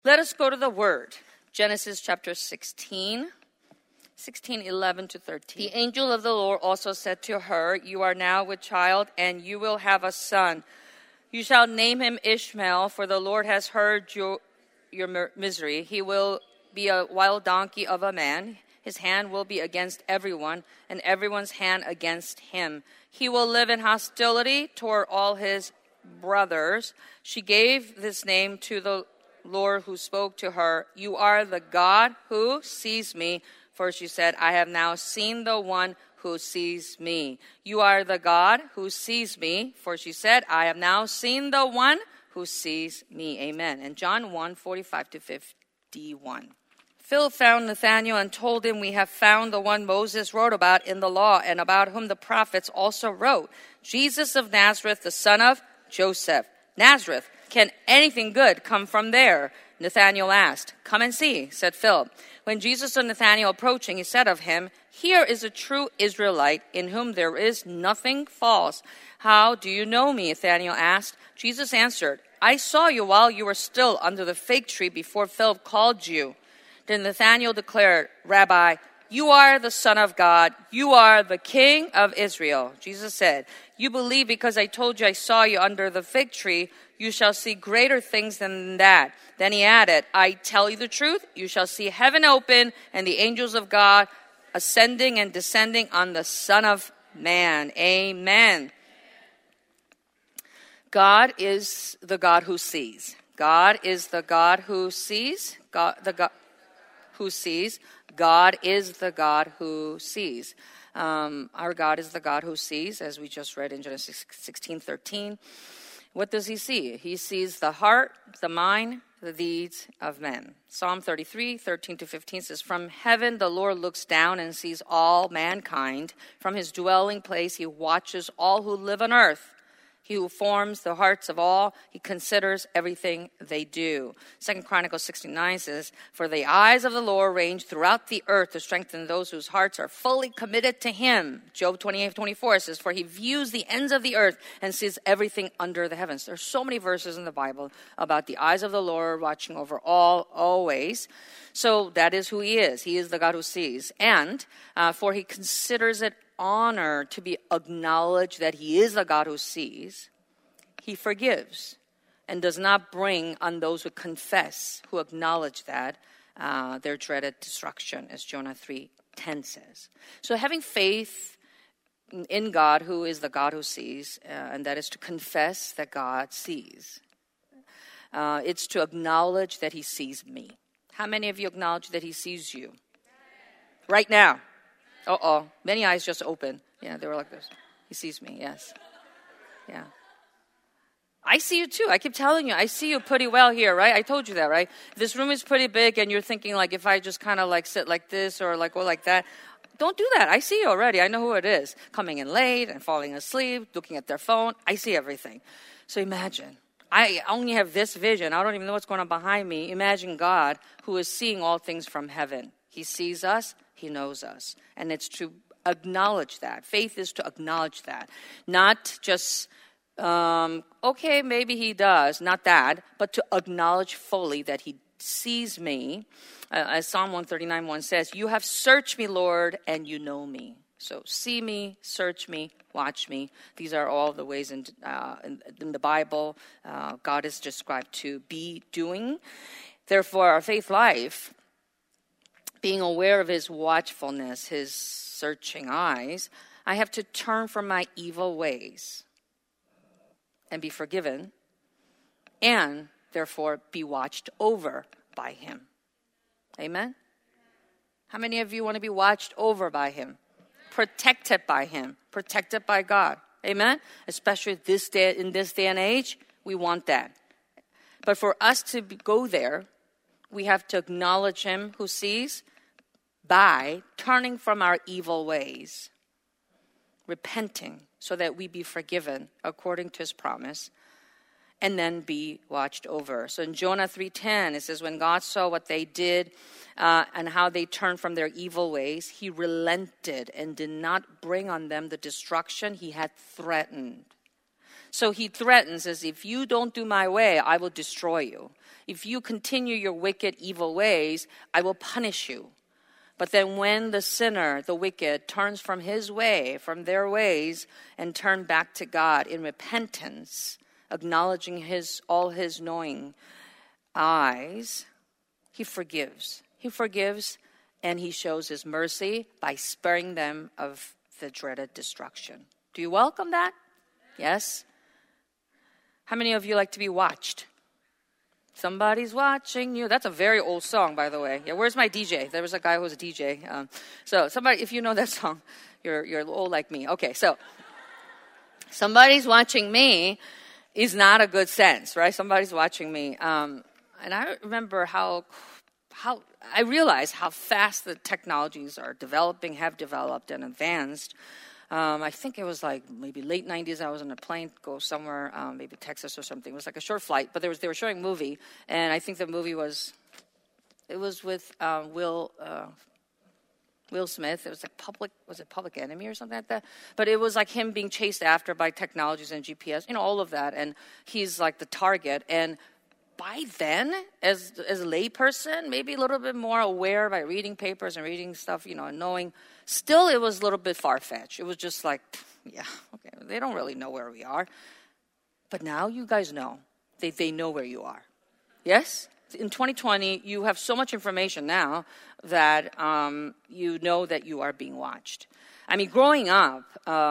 Let us go to the Word. Genesis chapter 16, 11 to 13. The angel of the Lord also said to her, "You are now with child, and you will have a son. You shall name him Ishmael, for the Lord has heard your misery. He will be a wild donkey of a man. His hand will be against everyone, and everyone's hand against him. He will live in hostility toward all his brothers." She gave this name to the Lord who spoke to her, "You are the God who sees me." For she said, "I have now seen the one who sees me." "You are the God who sees me." For she said, "I have now seen the one who sees me." Amen. And John 1:45 to 51. Philip found Nathanael and told him, "We have found the one Moses wrote about in the law and about whom the prophets also wrote, Jesus of Nazareth, the son of Joseph." Nazareth, can anything good come from there? Nathanael asked. "Come and see," said Philip. When Jesus saw Nathanael approaching, he said of him, "Here is a true Israelite in whom there is nothing false." "How do you know me?" Nathanael asked. Jesus answered, "I saw you while you were still under the fig tree before Philip called you." Then Nathanael declared, "Rabbi, you are the Son of God. You are the King of Israel." Jesus said, "You believe because I told you I saw you under the fig tree. You shall see greater things than that." Then he added, "I tell you the truth. You shall see heaven open and the angels of God ascending and descending on the Son of Man." Amen. God is the God who sees. God is the God who sees. Who sees. God is the God who sees. Our God is the God who sees, as we just read in Genesis 16:13. What does he see? He sees the heart, the mind, the deeds of men. Psalm 33:13 to 15 says, "From heaven the Lord looks down and sees all mankind. From his dwelling place he watches all who live on earth. He who forms the hearts of all, he considers everything they do." 2 Chronicles 69 says, "For the eyes of the Lord range throughout the earth to strengthen those whose hearts are fully committed to him." Job 28:24 says, "For he views the ends of the earth and sees everything under the heavens." There's so many verses in the Bible about the eyes of the Lord watching over all, always. So that is who he is. He is the God who sees. And for he considers it honor to be acknowledged that he is the God who sees. He forgives and does not bring on those who confess, who acknowledge that, their dreaded destruction, as Jonah 3:10 says. So having faith in God, who is the God who sees, and that is to confess that God sees. It's to acknowledge that he sees me. How many of you acknowledge that he sees you? Right now. Many eyes just open. Yeah, they were like this. He sees me, yes. Yeah. I see you too. I keep telling you, I see you pretty well here, right? I told you that, right? This room is pretty big and you're thinking like if I just kind of like sit like this or like go like that. Don't do that. I see you already. I know who it is. Coming in late and falling asleep, looking at their phone. I see everything. So imagine. I only have this vision. I don't even know what's going on behind me. Imagine God who is seeing all things from heaven. He sees us. He knows us. And it's to acknowledge that. Faith is to acknowledge that. Not just, okay, maybe he does. Not that. But to acknowledge fully that he sees me. As Psalm 139:1 says, "You have searched me, Lord, and you know me." So see me, search me, watch me. These are all the ways in the Bible God is described to be doing. Therefore, our faith life, being aware of his watchfulness, his searching eyes, I have to turn from my evil ways and be forgiven, and therefore be watched over by him. Amen? How many of you want to be watched over by him? Protected by him, protected by God. Amen? Especially in this day and age, we want that. But for us to go there, we have to acknowledge him who sees by turning from our evil ways, repenting so that we be forgiven according to his promise, and then be watched over. So in Jonah 3:10, it says, when God saw what they did and how they turned from their evil ways, he relented and did not bring on them the destruction he had threatened. So he threatens as if you don't do my way, I will destroy you. if you continue your wicked, evil ways, I will punish you. But then when the sinner, the wicked, turns from his way, from their ways, and turn back to God in repentance, acknowledging all his knowing eyes, he forgives. He forgives, and he shows his mercy by sparing them of the dreaded destruction. Do you welcome that? Yes? How many of you like to be watched? Somebody's watching you. That's a very old song, by the way. Yeah, where's my DJ? There was a guy who was a DJ. So somebody, if you know that song, you're old like me. Okay, so somebody's watching me is not a good sense, right? Somebody's watching me. And I remember how I realized how fast the technologies are developing, have developed and advanced. I think it was like maybe late 90s. I was on a plane to go somewhere, maybe Texas or something. It was like a short flight, but they were showing a movie, and I think the movie was with Will Smith. It was like Public Enemy or something like that? But it was like him being chased after by technologies and GPS, all of that, and he's like the target. And by then, as a layperson, maybe a little bit more aware by reading papers and reading stuff, and knowing, still it was a little bit far-fetched. It was just like, yeah, okay, they don't really know where we are. But now you guys know. They know where you are. Yes? In 2020, you have so much information now that you know that you are being watched. I mean, growing up,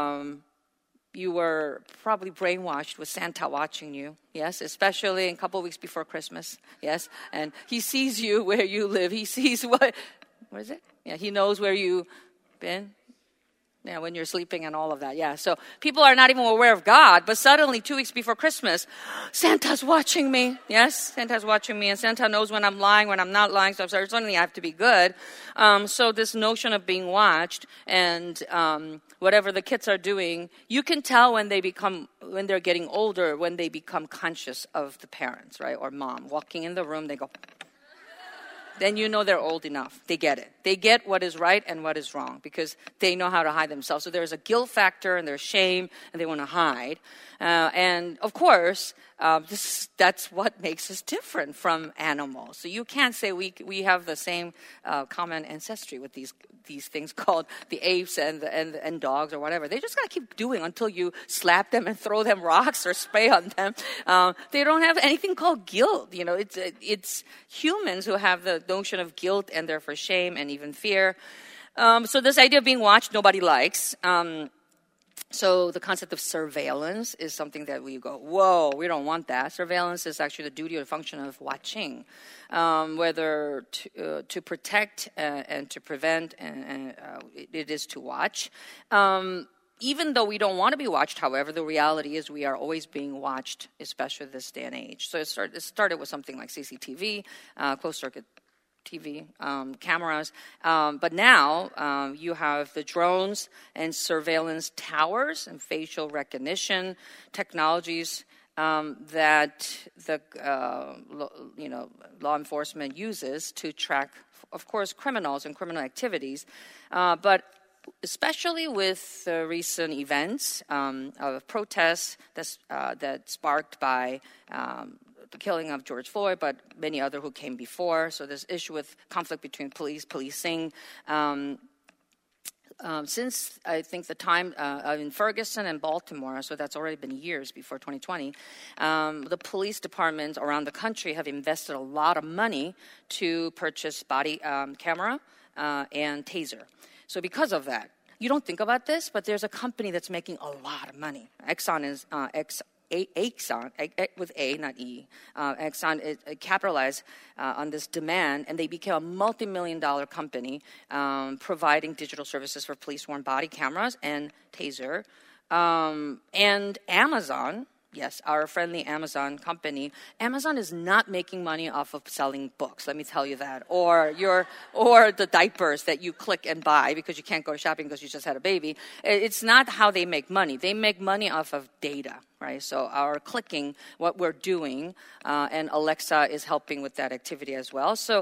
you were probably brainwashed with Santa watching you, yes, especially a couple of weeks before Christmas, yes, and he sees you where you live. He sees what is it? Yeah, he knows where you've been. Yeah, when you're sleeping and all of that. Yeah, so people are not even aware of God, but suddenly 2 weeks before Christmas, Santa's watching me. Yes, Santa's watching me, and Santa knows when I'm lying, when I'm not lying, so suddenly I have to be good. So this notion of being watched and whatever the kids are doing, you can tell when they're getting older, when they become conscious of the parents, right, or mom. Walking in the room, they go... Then you know they're old enough. They get it. They get what is right and what is wrong because they know how to hide themselves. So there's a guilt factor and there's shame and they want to hide. And of course, that's what makes us different from animals. So you can't say we have the same common ancestry with these things called the apes and dogs or whatever. They just got to keep doing until you slap them and throw them rocks or spray on them. They don't have anything called guilt. It's humans who have the notion of guilt and therefore shame and even fear. So this idea of being watched, nobody likes. So the concept of surveillance is something that we go, whoa, we don't want that. Surveillance is actually the duty or function of watching, whether to protect and to prevent, and it is to watch. Even though we don't want to be watched, however, the reality is we are always being watched, especially this day and age. So it started with something like CCTV, closed-circuit TV cameras. But now you have the drones and surveillance towers and facial recognition technologies that the law enforcement uses to track, of course, criminals and criminal activities. But especially with the recent events of protests that sparked by the killing of George Floyd, but many other who came before. So this issue with conflict between policing. Since I think the time in Ferguson and Baltimore, so that's already been years before 2020, the police departments around the country have invested a lot of money to purchase body camera and taser. So because of that, you don't think about this, but there's a company that's making a lot of money. Exxon is Exxon, with A, not E. Exxon capitalized on this demand, and they became a multi-million-dollar company providing digital services for police-worn body cameras and taser. And Amazon, yes, our friendly Amazon company. Amazon is not making money off of selling books, let me tell you that, or the diapers that you click and buy because you can't go shopping because you just had a baby. It's not how they make money. They make money off of data, right? So our clicking, what we're doing, and Alexa is helping with that activity as well. So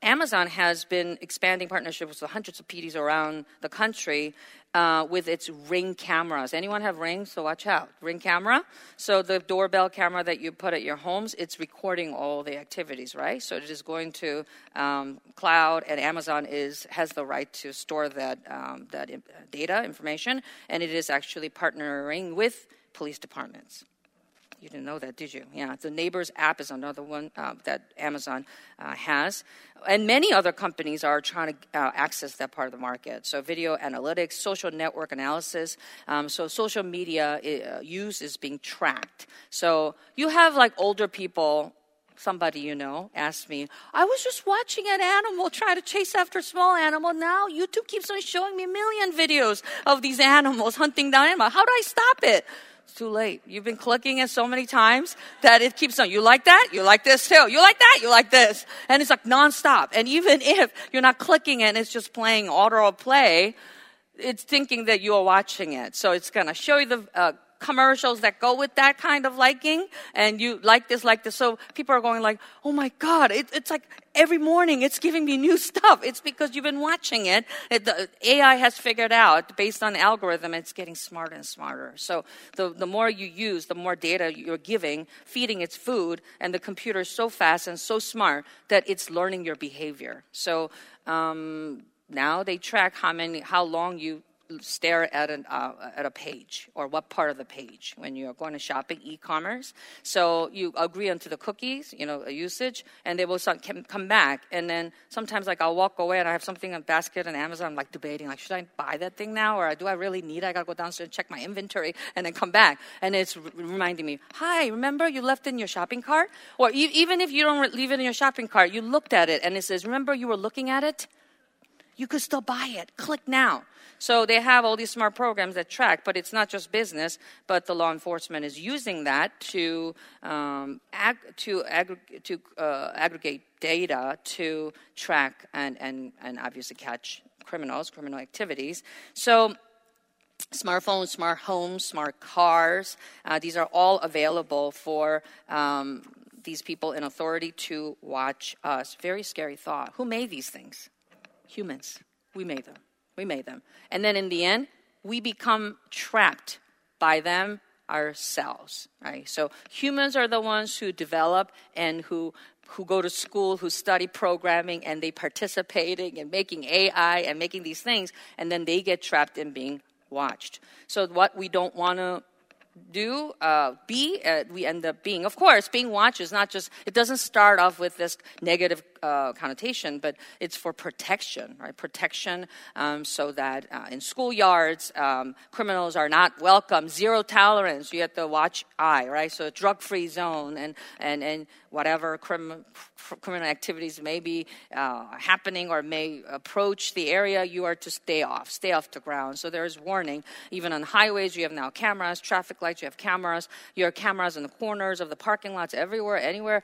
Amazon has been expanding partnerships with hundreds of PDs around the country with its Ring cameras. Anyone have Ring? So watch out. Ring camera. So the doorbell camera that you put at your homes, it's recording all the activities, right? So it is going to cloud, and Amazon has the right to store that data information, and it is actually partnering with police departments. You didn't know that, did you? Yeah, the Neighbors app is another one that Amazon has. And many other companies are trying to access that part of the market. So video analytics, social network analysis. So social media use is being tracked. So you have like older people, somebody you know asked me, I was just watching an animal try to chase after a small animal. Now YouTube keeps on showing me a million videos of these animals hunting down animals. How do I stop it? It's too late. You've been clicking it so many times that it keeps on. You like that? You like this too. You like that? You like this. And it's like nonstop. And even if you're not clicking it and it's just playing auto play, it's thinking that you are watching it. So it's going to show you the commercials that go with that kind of liking, and you like this. So people are going like, oh my God, it's like every morning it's giving me new stuff. It's because you've been watching it. The AI has figured out, based on the algorithm, it's getting smarter and smarter. So the more you use, the more data you're giving, feeding its food, and the computer is so fast and so smart that it's learning your behavior. So now they track how long you stare at a page, or what part of the page when you're going to shopping, e-commerce. So you agree onto the cookies, usage, and they will come back. And then sometimes, like, I'll walk away and I have something in a basket on Amazon. I'm like debating, like, should I buy that thing now, or do I really need it? I gotta go downstairs and check my inventory and then come back. And it's reminding me, hi, remember you left in your shopping cart? Or even if you don't leave it in your shopping cart, you looked at it and it says, remember you were looking at it? You could still buy it. Click now. So they have all these smart programs that track, but it's not just business, but the law enforcement is using that to aggregate data to track and obviously catch criminal activities. So smartphones, smart homes, smart cars, these are all available for these people in authority to watch us. Very scary thought. Who made these things? Humans. We made them. And then in the end, we become trapped by them ourselves, right? So humans are the ones who develop and who go to school, who study programming, and they participating in making AI and making these things, and then they get trapped in being watched. So what we don't want to we end up being. Of course, being watched is not just, it doesn't start off with this negative connotation, but it's for protection, right? Protection so that in schoolyards, criminals are not welcome, zero tolerance. You have to watch eye, right? So a drug-free zone and whatever criminal activities may be happening or may approach the area, you are to stay off the ground. So there's warning. Even on highways, you have now cameras, traffic lights, you have cameras. You have cameras in the corners of the parking lots, everywhere, anywhere.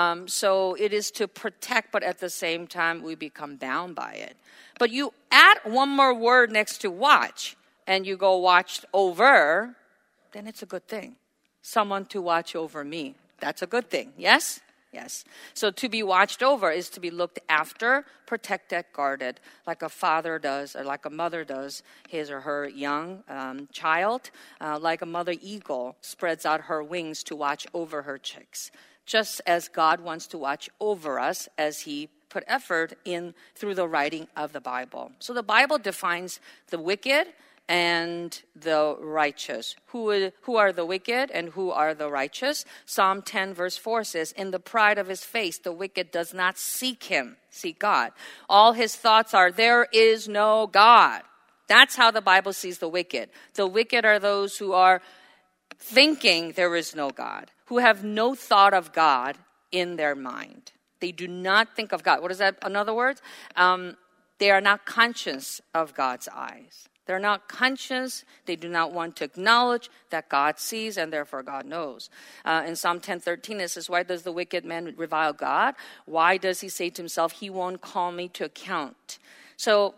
So it is to protect, but at the same time, we become bound by it. But you add one more word next to watch, and you go watched over, then it's a good thing. Someone to watch over me. That's a good thing, yes? Yes. So to be watched over is to be looked after, protected, guarded, like a father does or like a mother does his or her young child, like a mother eagle spreads out her wings to watch over her chicks, just as God wants to watch over us as he put effort in through the writing of the Bible. So the Bible defines the wicked and the righteous. Who are the wicked and who are the righteous? Psalm 10 verse 4 says, in the pride of his face, the wicked does not seek God. All his thoughts are, there is no God. That's how the Bible sees the wicked. The wicked are those who are thinking there is no God, who have no thought of God in their mind. They do not think of God. What is that? In other words, they are not conscious of God's eyes. They're not conscious. They do not want to acknowledge that God sees and therefore God knows. In Psalm 10:13, it says, why does the wicked man revile God? Why does he say to himself, he won't call me to account? So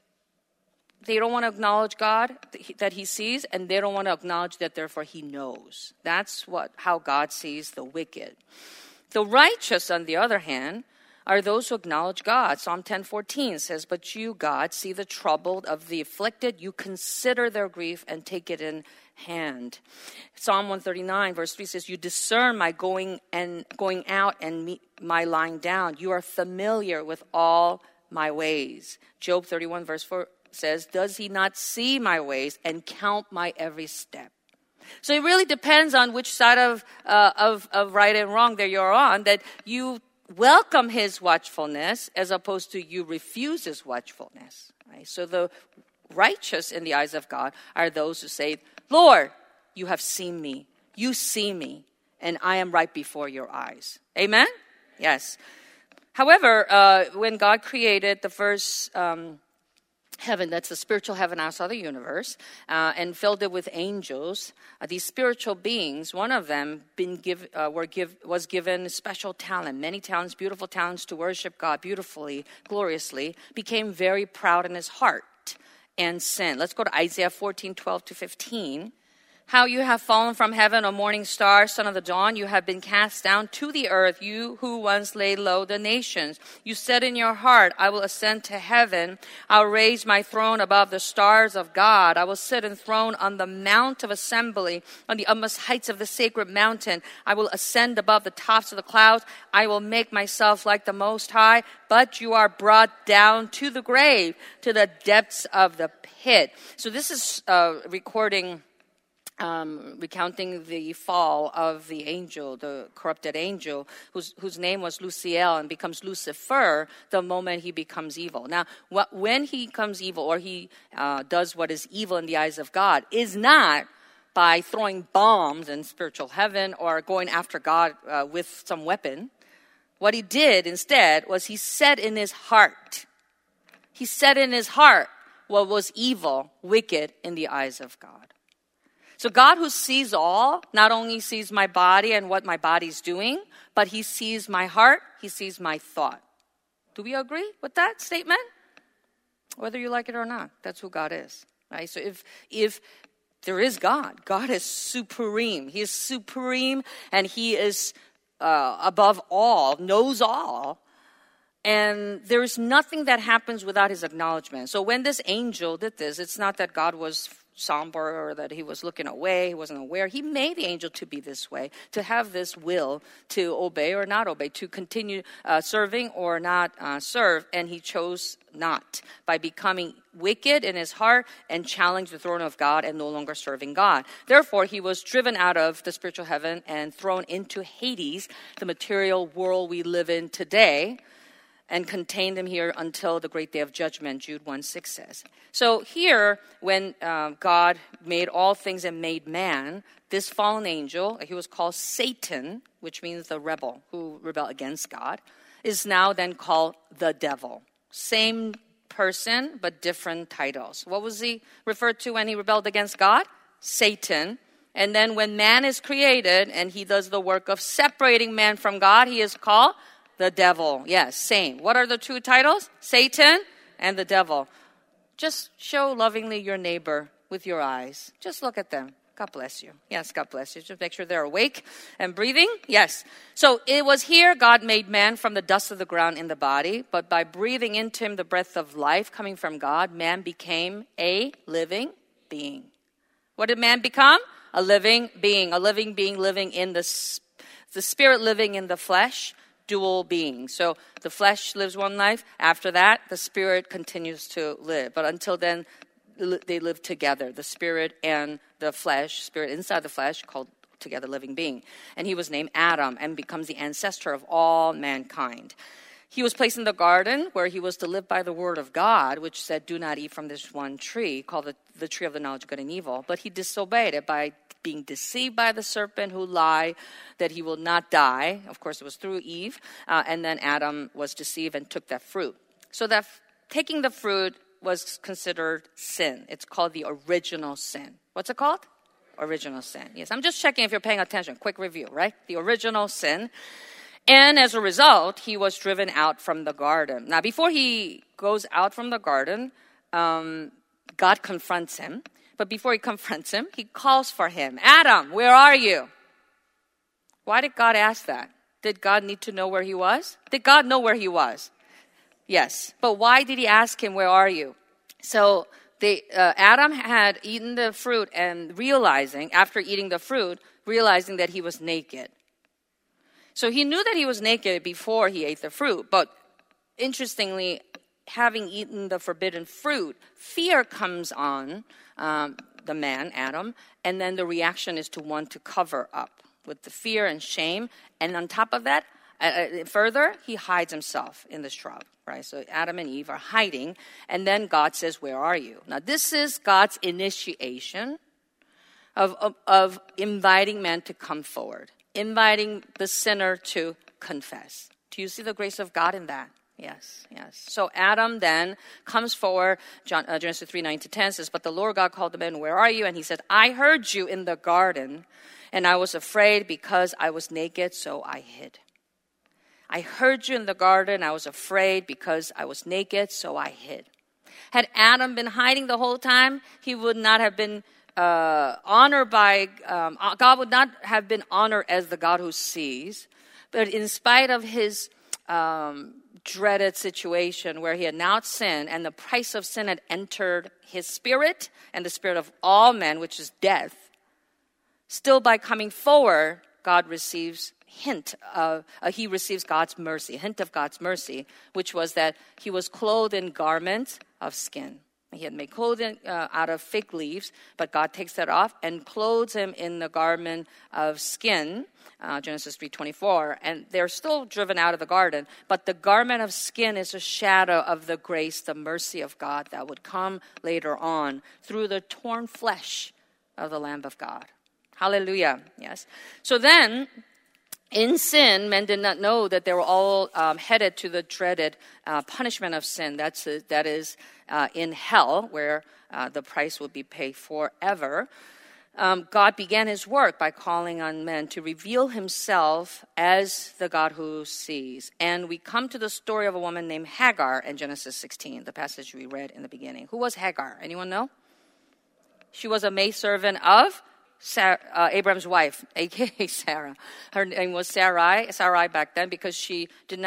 they don't want to acknowledge God, that he sees, and they don't want to acknowledge that therefore he knows. That's how God sees the wicked. The righteous, on the other hand, are those who acknowledge God. Psalm 10:14 says, "But you, God, see the troubled of the afflicted. You consider their grief and take it in hand." Psalm 139 verse 3 says, "You discern my going out and my lying down. You are familiar with all my ways." Job 31 verse 4 says, "Does he not see my ways and count my every step?" So it really depends on which side of right and wrong that you're on, that you welcome his watchfulness as opposed to you refuse his watchfulness. Right? So the righteous in the eyes of God are those who say, "Lord, you have seen me. You see me, and I am right before your eyes." Amen? Yes. However, when God created the first heaven, that's the spiritual heaven outside the universe, and filled it with angels, these spiritual beings, one of them was given special talent, many talents, beautiful talents to worship God beautifully, gloriously, became very proud in his heart and sinned. Let's go to Isaiah 14:12-15. "How you have fallen from heaven, O morning star, son of the dawn. You have been cast down to the earth, you who once laid low the nations. You said in your heart, I will ascend to heaven. I'll raise my throne above the stars of God. I will sit enthroned on the mount of assembly, on the utmost heights of the sacred mountain. I will ascend above the tops of the clouds. I will make myself like the Most High. But you are brought down to the grave, to the depths of the pit." So this is recounting the fall of the angel, the corrupted angel, whose name was Luciel and becomes Lucifer the moment he becomes evil. Now, when he becomes evil, or he does what is evil in the eyes of God, is not by throwing bombs in spiritual heaven or going after God with some weapon. What he did instead was he said in his heart what was evil, wicked in the eyes of God. So God, who sees all, not only sees my body and what my body's doing, but he sees my heart, he sees my thought. Do we agree with that statement? Whether you like it or not, that's who God is. Right? So if there is God, God is supreme. He is supreme, and he is above all, knows all. And there is nothing that happens without his acknowledgement. So when this angel did this, it's not that God was somber or that he was looking away, he wasn't aware. He made the angel to be this way, to have this will to obey or not obey, to continue serving or not serve, and he chose not by becoming wicked in his heart and challenged the throne of God and no longer serving God. Therefore, he was driven out of the spiritual heaven and thrown into Hades, the material world we live in today, and contained him here until the great day of judgment, Jude 1:6 says. So here, when God made all things and made man, this fallen angel, he was called Satan, which means the rebel who rebelled against God, is now then called the devil. Same person, but different titles. What was he referred to when he rebelled against God? Satan. And then when man is created and he does the work of separating man from God, he is called the devil. Yes, same. What are the two titles? Satan and the devil. Just show lovingly your neighbor with your eyes. Just look at them. God bless you. Yes, God bless you. Just make sure they're awake and breathing. Yes. So it was here God made man from the dust of the ground in the body, but by breathing into him the breath of life coming from God, man became a living being. What did man become? A living being living in the spirit living in the flesh. Dual being. So the flesh lives one life. After that, the spirit continues to live. But until then, they live together. The spirit and the flesh, spirit inside the flesh, called together living being. And he was named Adam and becomes the ancestor of all mankind. He was placed in the garden where he was to live by the word of God, which said, do not eat from this one tree, called the tree of the knowledge of good and evil. But he disobeyed it by being deceived by the serpent who lied that he will not die. Of course, it was through Eve. And then Adam was deceived and took that fruit. So that taking the fruit was considered sin. It's called the original sin. What's it called? Original sin. Yes, I'm just checking if you're paying attention. Quick review, right? The original sin. And as a result, he was driven out from the garden. Now, before he goes out from the garden, God confronts him. But before he confronts him, he calls for him. Adam, where are you? Why did God ask that? Did God need to know where he was? Did God know where he was? Yes. But why did he ask him, where are you? So Adam had eaten the fruit and after eating the fruit, realizing that he was naked. So he knew that he was naked before he ate the fruit. But interestingly, having eaten the forbidden fruit, fear comes on the man, Adam, and then the reaction is to want to cover up with the fear and shame. And on top of that, further, he hides himself in the shrub, right? So Adam and Eve are hiding, and then God says, where are you? Now, this is God's initiation of inviting man to come forward, inviting the sinner to confess. Do you see the grace of God in that? Yes. So Adam then comes forward. Genesis 3:9-10 says, but the Lord God called the man, where are you? And he said, I heard you in the garden, and I was afraid because I was naked, so I hid. I heard you in the garden. I was afraid because I was naked, so I hid. Had Adam been hiding the whole time, he would not have been honored by, God would not have been honored as the God who sees. But in spite of his dreaded situation where he had now sinned and the price of sin had entered his spirit and the spirit of all men, which is death, still by coming forward, God receives he receives God's mercy, a hint of God's mercy, which was that he was clothed in garments of skin. He had made clothing out of fig leaves, but God takes that off and clothes him in the garment of skin, Genesis 3:24. And they're still driven out of the garden, but the garment of skin is a shadow of the grace, the mercy of God that would come later on through the torn flesh of the Lamb of God. Hallelujah. Yes. So then, in sin, men did not know that they were all headed to the dreaded punishment of sin. That is in hell, where the price would be paid forever. God began his work by calling on men to reveal himself as the God who sees. And we come to the story of a woman named Hagar in Genesis 16, the passage we read in the beginning. Who was Hagar? Anyone know? She was a maidservant of Abraham's wife, aka Sarah. Her name was Sarai back then, because she didn't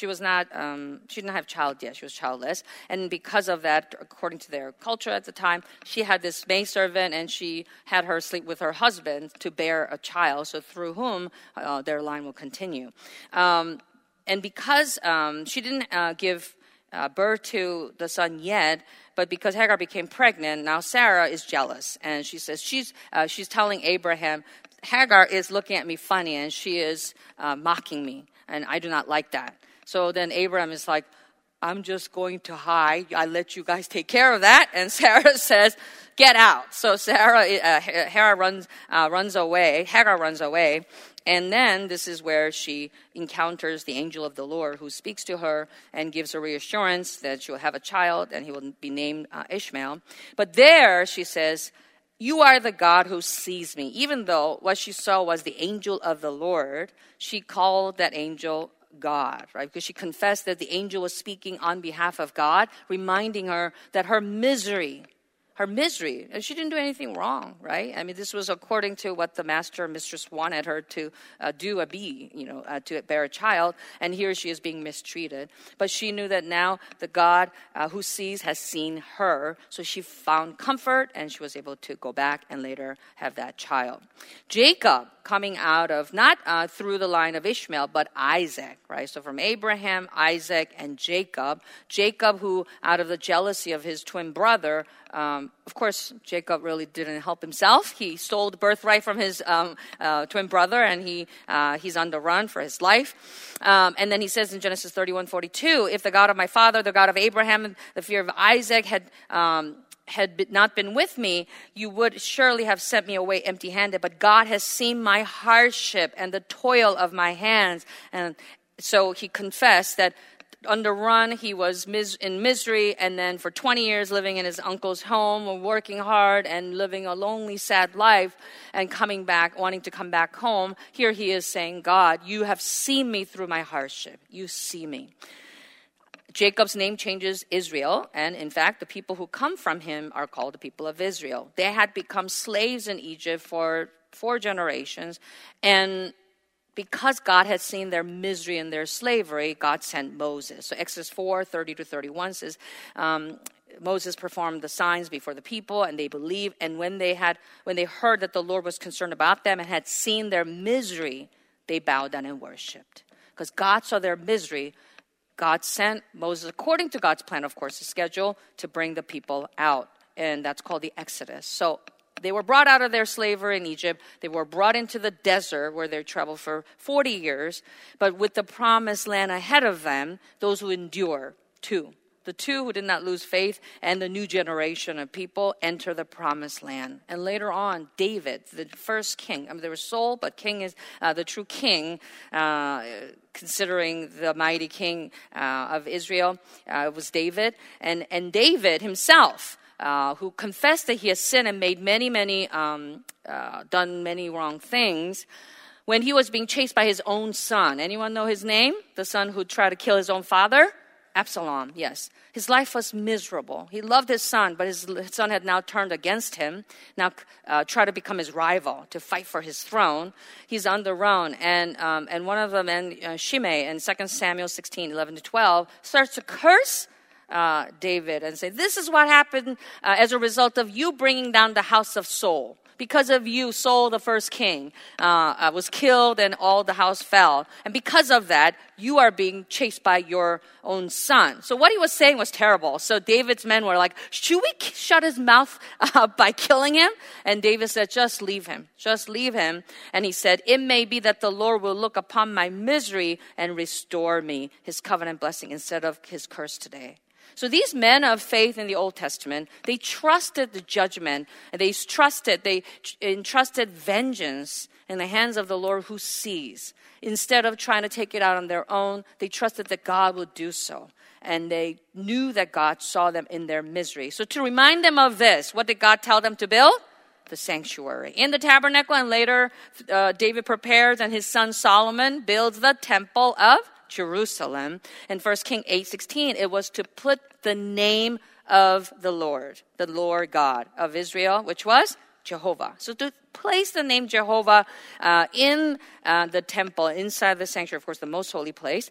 have child yet. She was childless, and because of that, according to their culture at the time, she had this maidservant, and she had her sleep with her husband to bear a child, so through whom their line will continue. And because she didn't give birth to the son yet, but because Hagar became pregnant, now Sarah is jealous, and she says she's telling Abraham, Hagar is looking at me funny, and she is mocking me, and I do not like that. So then Abraham is like, I'm just going to hide. I let you guys take care of that. And Sarah says, get out. So Hagar runs away. And then this is where she encounters the angel of the Lord, who speaks to her and gives her reassurance that she will have a child and he will be named Ishmael. But there she says, you are the God who sees me. Even though what she saw was the angel of the Lord, she called that angel God, right? Because she confessed that the angel was speaking on behalf of God, reminding her that her misery, and she didn't do anything wrong, right? I mean, this was according to what the master and mistress wanted her to to bear a child, and here she is being mistreated. But she knew that now the God who sees has seen her, so she found comfort, and she was able to go back and later have that child. Jacob, coming out of, not through the line of Ishmael, but Isaac, right? So from Abraham, Isaac, and Jacob, who out of the jealousy of his twin brother, of course, Jacob really didn't help himself. He stole the birthright from his twin brother, and he's on the run for his life. And then he says in Genesis 31:42, if the God of my father, the God of Abraham, the fear of Isaac had not been with me, you would surely have sent me away empty-handed. But God has seen my hardship and the toil of my hands. And so he confessed that on the run, he was in misery, and then for 20 years living in his uncle's home, working hard and living a lonely, sad life, and coming back, wanting to come back home. Here he is saying, God, you have seen me through my hardship. You see me. Jacob's name changes Israel, and in fact, the people who come from him are called the people of Israel. They had become slaves in Egypt for 4 generations, and because God had seen their misery and their slavery, God sent Moses. So Exodus 4:30-31 says, Moses performed the signs before the people, and they believed. And when they heard that the Lord was concerned about them and had seen their misery, they bowed down and worshipped. Because God saw their misery, God sent Moses, according to God's plan, of course, the schedule, to bring the people out. And that's called the Exodus. So they were brought out of their slavery in Egypt. They were brought into the desert where they traveled for 40 years. But with the promised land ahead of them, those who endure, the two who did not lose faith, and the new generation of people enter the promised land. And later on, David, the first king. There was Saul, but king is the true king, considering the mighty king of Israel, was David. And David himself, who confessed that he has sinned and made done many wrong things, when he was being chased by his own son. Anyone know his name? The son who tried to kill his own father? Absalom, yes. His life was miserable. He loved his son, but his son had now turned against him, now tried to become his rival, to fight for his throne. He's on the run. And one of the men, Shimei, in 2 Samuel 16:11-12, starts to curse David and say, this is what happened as a result of you bringing down the house of Saul. Because of you, Saul, the first king, was killed and all the house fell. And because of that, you are being chased by your own son. So what he was saying was terrible. So David's men were like, should we shut his mouth by killing him? And David said, just leave him. Just leave him. And he said, it may be that the Lord will look upon my misery and restore me his covenant blessing instead of his curse today. So these men of faith in the Old Testament, they trusted the judgment, and they entrusted vengeance in the hands of the Lord who sees. Instead of trying to take it out on their own, they trusted that God would do so. And they knew that God saw them in their misery. So to remind them of this, what did God tell them to build? The sanctuary. In the tabernacle, and later David prepares, and his son Solomon builds the temple of Jerusalem. In 1 Kings 8:16, it was to put the name of the Lord God of Israel, which was Jehovah. So to place the name Jehovah in the temple, inside the sanctuary, of course, the most holy place,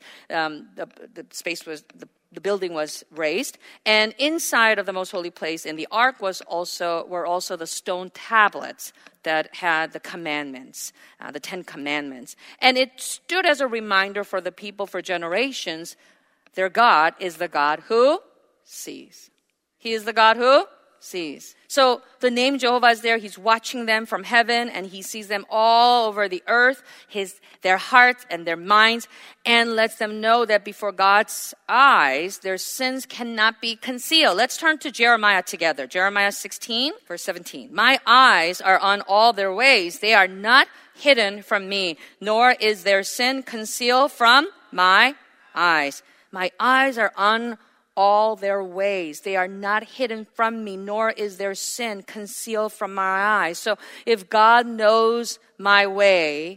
the building was raised, and inside of the most holy place in the ark were also the stone tablets that had the commandments, the 10 commandments. And it stood as a reminder for the people for generations, their God is the God who sees. He is the God who sees. So the name Jehovah is there. He's watching them from heaven, and he sees them all over the earth, their hearts and their minds, and lets them know that before God's eyes, their sins cannot be concealed. Let's turn to Jeremiah together. Jeremiah 16, verse 17. My eyes are on all their ways. They are not hidden from me, nor is their sin concealed from my eyes. My eyes are on all their ways. They are not hidden from me, nor is their sin concealed from my eyes. So if God knows my way,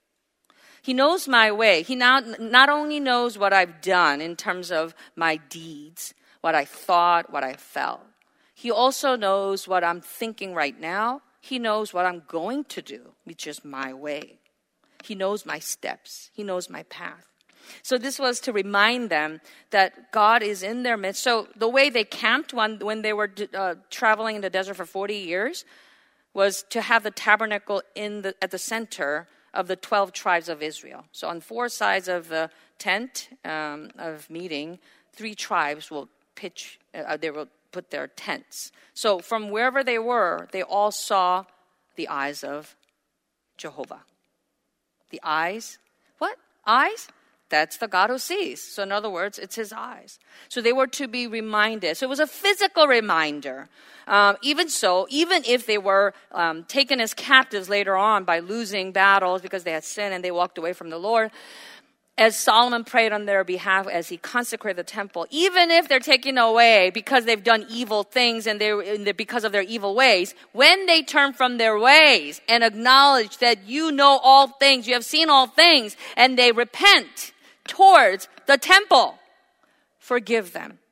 he knows my way. He not only knows what I've done in terms of my deeds, what I thought, what I felt. He also knows what I'm thinking right now. He knows what I'm going to do, which is my way. He knows my steps. He knows my path. So this was to remind them that God is in their midst. So the way they camped when they were traveling in the desert for 40 years was to have the tabernacle at the center of the 12 tribes of Israel. So on 4 sides of the tent of meeting, 3 tribes will they will put their tents. So from wherever they were, they all saw the eyes of Jehovah. The eyes? What? Eyes? That's the God who sees. So in other words, it's his eyes. So they were to be reminded. So it was a physical reminder. Even if they were taken as captives later on by losing battles because they had sinned and they walked away from the Lord, as Solomon prayed on their behalf as he consecrated the temple, even if they're taken away because they've done evil things and because of their evil ways, when they turn from their ways and acknowledge that you know all things, you have seen all things, and they repent towards the temple, forgive them.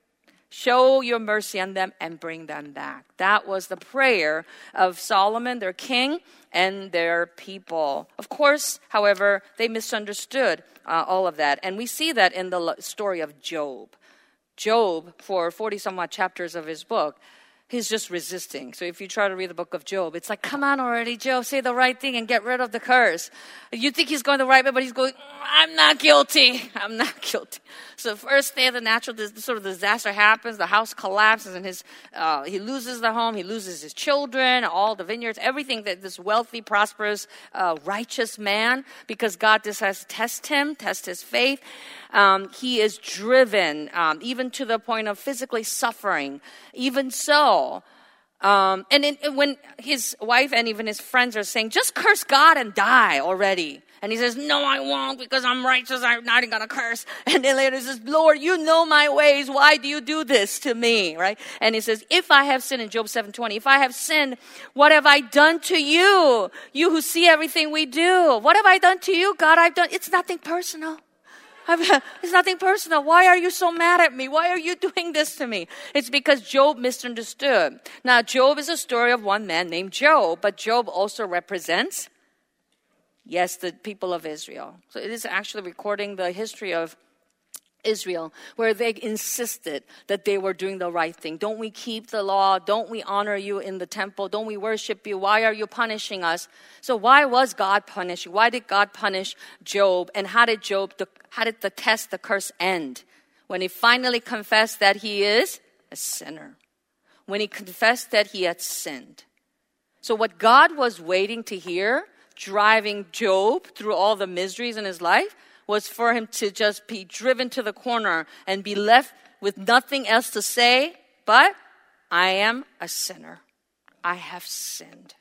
Show your mercy on them and bring them back. That was the prayer of Solomon, their king, and their people. Of course, however, they misunderstood all of that. And we see that in the story of Job. Job, for 40-some-odd chapters of his book, he's just resisting. So if you try to read the book of Job, it's like, come on already, Job, say the right thing and get rid of the curse. You think he's going the right way, but he's going, I'm not guilty. I'm not guilty. So first day of the natural sort of disaster happens, the house collapses, and he loses the home, he loses his children, all the vineyards, everything that this wealthy, prosperous, righteous man, because God decides to test his faith. He is driven, even to the point of physically suffering. Even so, when his wife and even his friends are saying, just curse God and die already. And he says, no, I won't, because I'm righteous. I'm not going to curse. And then later he says, Lord, you know my ways. Why do you do this to me? Right? And he says, if I have sinned, in Job 7:20, if I have sinned, what have I done to you? You who see everything we do. What have I done to you, God? It's nothing personal. It's nothing personal. Why are you so mad at me? Why are you doing this to me? It's because Job misunderstood. Now, Job is a story of one man named Job, but Job also represents, yes, the people of Israel. So it is actually recording the history of Israel, where they insisted that they were doing the right thing. Don't we keep the law? Don't we honor you in the temple? Don't we worship you? Why are you punishing us? So why was God punishing? Why did God punish Job? And how did the test, the curse end? When he finally confessed that he is a sinner. When he confessed that he had sinned. So what God was waiting to hear, driving Job through all the miseries in his life, was for him to just be driven to the corner and be left with nothing else to say but, I am a sinner. I have sinned.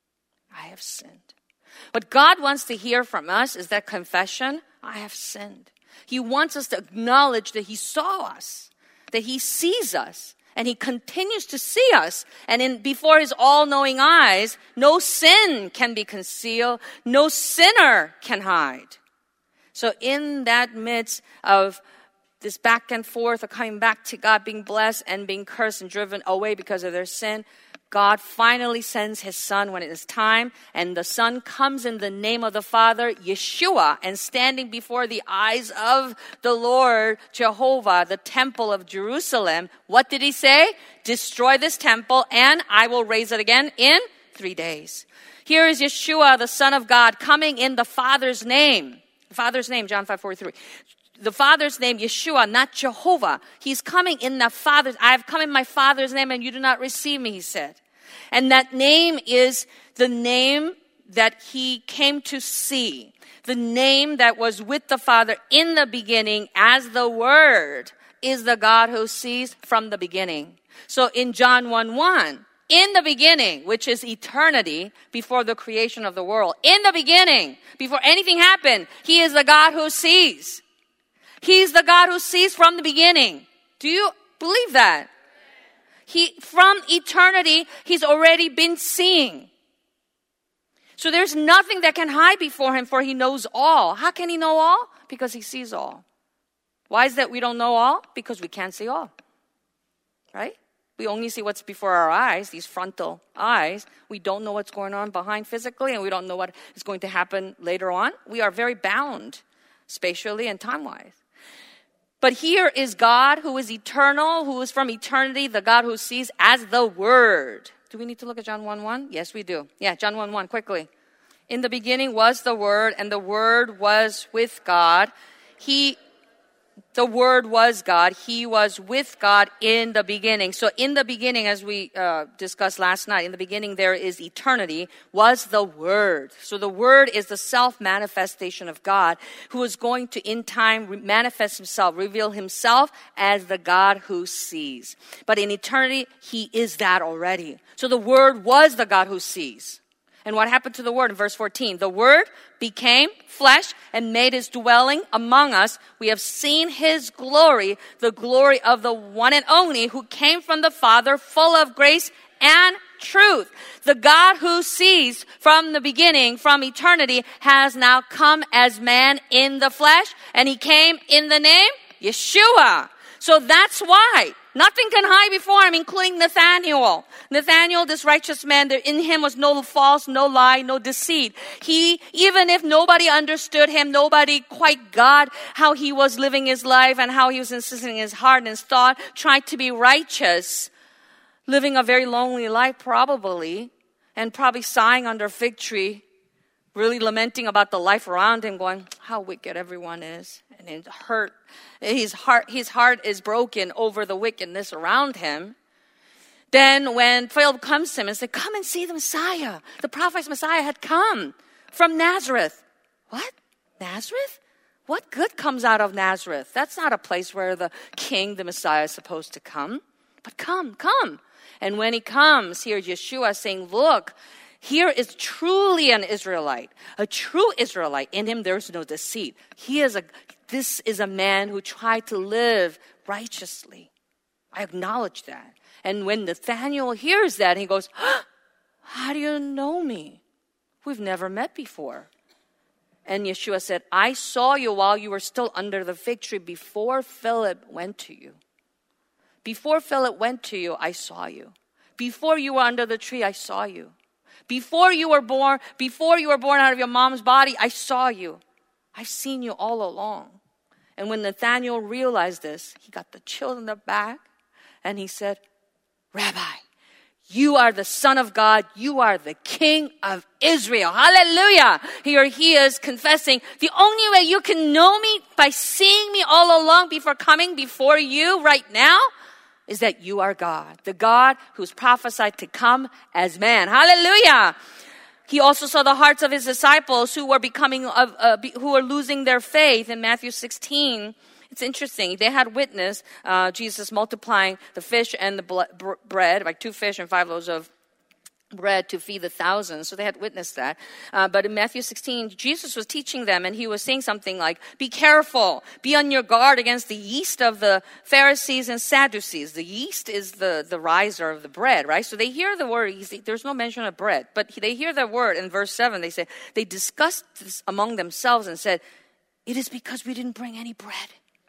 I have sinned. What God wants to hear from us is that confession, I have sinned. He wants us to acknowledge that he saw us, that he sees us, and he continues to see us. And before his all-knowing eyes, no sin can be concealed, no sinner can hide. So in that midst of this back and forth of coming back to God, being blessed and being cursed and driven away because of their sin, God finally sends his son when it is time. And the son comes in the name of the Father, Yeshua, and standing before the eyes of the Lord, Jehovah, the temple of Jerusalem. What did he say? Destroy this temple and I will raise it again in 3 days. Here is Yeshua, the Son of God, coming in the Father's name. Father's name, John 5:43. The Father's name, Yeshua, not Jehovah. He's coming in the Father's. I have come in my Father's name and you do not receive me, he said. And that name is the name that he came to see. The name that was with the Father in the beginning as the Word is the God who sees from the beginning. So in John 1:1, in the beginning, which is eternity before the creation of the world. In the beginning, before anything happened, he is the God who sees. He's the God who sees from the beginning. Do you believe that? From eternity, he's already been seeing. So there's nothing that can hide before him, for he knows all. How can he know all? Because he sees all. Why is that we don't know all? Because we can't see all. Right? We only see what's before our eyes, these frontal eyes. We don't know what's going on behind physically, and we don't know what is going to happen later on. We are very bound spatially and time-wise. But here is God who is eternal, who is from eternity, the God who sees as the Word. Do we need to look at John 1:1? Yes, we do. Yeah, John 1:1, quickly. In the beginning was the Word, and the Word was with God. The Word was God. He was with God in the beginning. So in the beginning, as we discussed last night, in the beginning there is eternity, was the Word. So the Word is the self-manifestation of God, who is going to in time manifest himself, reveal himself as the God who sees. But in eternity, he is that already. So the Word was the God who sees. And what happened to the Word in verse 14? The Word became flesh and made his dwelling among us. We have seen his glory, the glory of the one and only who came from the Father, full of grace and truth. The God who sees from the beginning, from eternity, has now come as man in the flesh, and he came in the name Yeshua. So that's why nothing can hide before him, including Nathanael. Nathanael, this righteous man, in him was no false, no lie, no deceit. He, even if nobody understood him, nobody quite got how he was living his life and how he was insisting in his heart and his thought, trying to be righteous, living a very lonely life probably, and probably sighing under a fig tree, really lamenting about the life around him, going, how wicked everyone is. And it hurt. His heart is broken over the wickedness around him. Then when Philip comes to him and says, come and see the Messiah. The prophet's Messiah had come from Nazareth. What? Nazareth? What good comes out of Nazareth? That's not a place where the king, the Messiah, is supposed to come. But come. And when he comes, here Yeshua saying, look, here is truly an Israelite, a true Israelite. In him there is no deceit. This is a man who tried to live righteously. I acknowledge that. And when Nathanael hears that, he goes, how do you know me? We've never met before. And Yeshua said, I saw you while you were still under the fig tree before Philip went to you. Before Philip went to you, I saw you. Before you were under the tree, I saw you. Before you were born out of your mom's body, I saw you. I've seen you all along. And when Nathanael realized this, he got the chill in the back and he said, Rabbi, you are the Son of God. You are the King of Israel. Hallelujah. Here he is confessing, the only way you can know me by seeing me all along before coming before you right now is that you are God, the God who's prophesied to come as man. Hallelujah. He also saw the hearts of his disciples who were who were losing their faith in Matthew 16. It's interesting. They had witnessed Jesus multiplying the fish and the bread, like 2 fish and 5 loaves of bread to feed the thousands. So they had witnessed that. But in Matthew 16, Jesus was teaching them and he was saying something like, be careful, be on your guard against the yeast of the Pharisees and Sadducees. The yeast is the riser of the bread, right? So they hear the word, there's no mention of bread, but they hear the word in verse 7. They say, they discussed this among themselves and said, it is because we didn't bring any bread.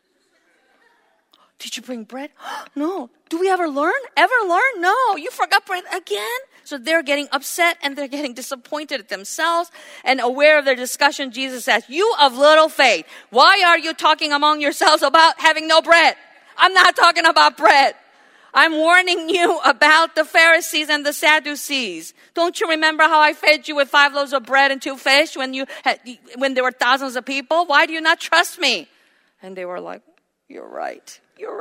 Did you bring bread? No. Do we ever learn? No. You forgot bread again? So they're getting upset and they're getting disappointed at themselves and aware of their discussion. Jesus says, you of little faith, why are you talking among yourselves about having no bread? I'm not talking about bread. I'm warning you about the Pharisees and the Sadducees. Don't you remember how I fed you with 5 loaves of bread and 2 fish when there were thousands of people? Why do you not trust me? And they were like, you're right.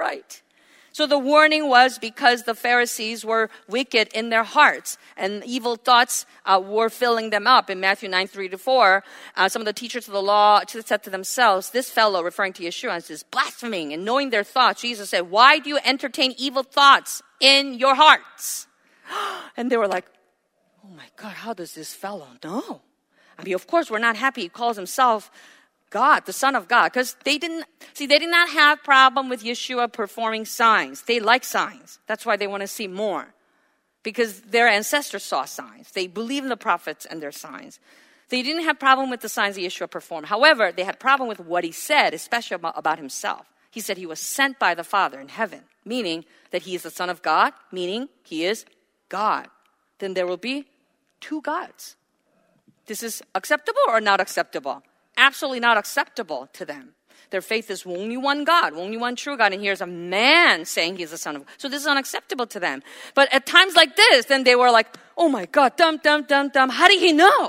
So the warning was because the Pharisees were wicked in their hearts and evil thoughts were filling them up. In Matthew 9:3-4, some of the teachers of the law said to themselves, this fellow, referring to Yeshua, is blaspheming. And knowing their thoughts, Jesus said, why do you entertain evil thoughts in your hearts? And they were like, oh my God, how does this fellow know? I mean, of course, we're not happy. He calls himself God, the Son of God, because they did not have problem with Yeshua performing signs. They like signs. That's why they want to see more, because their ancestors saw signs. They believe in the prophets and their signs. They didn't have problem with the signs that Yeshua performed. However, they had problem with what he said, especially about himself. He said he was sent by the Father in heaven, meaning that he is the Son of God, meaning he is God. Then there will be 2 gods. This is acceptable or not acceptable? Absolutely not acceptable to them. Their faith is only one God, only one true God. And here's a man saying he's the Son of God. So this is unacceptable to them. But at times like this, then they were like, oh my God, dumb. How did he know?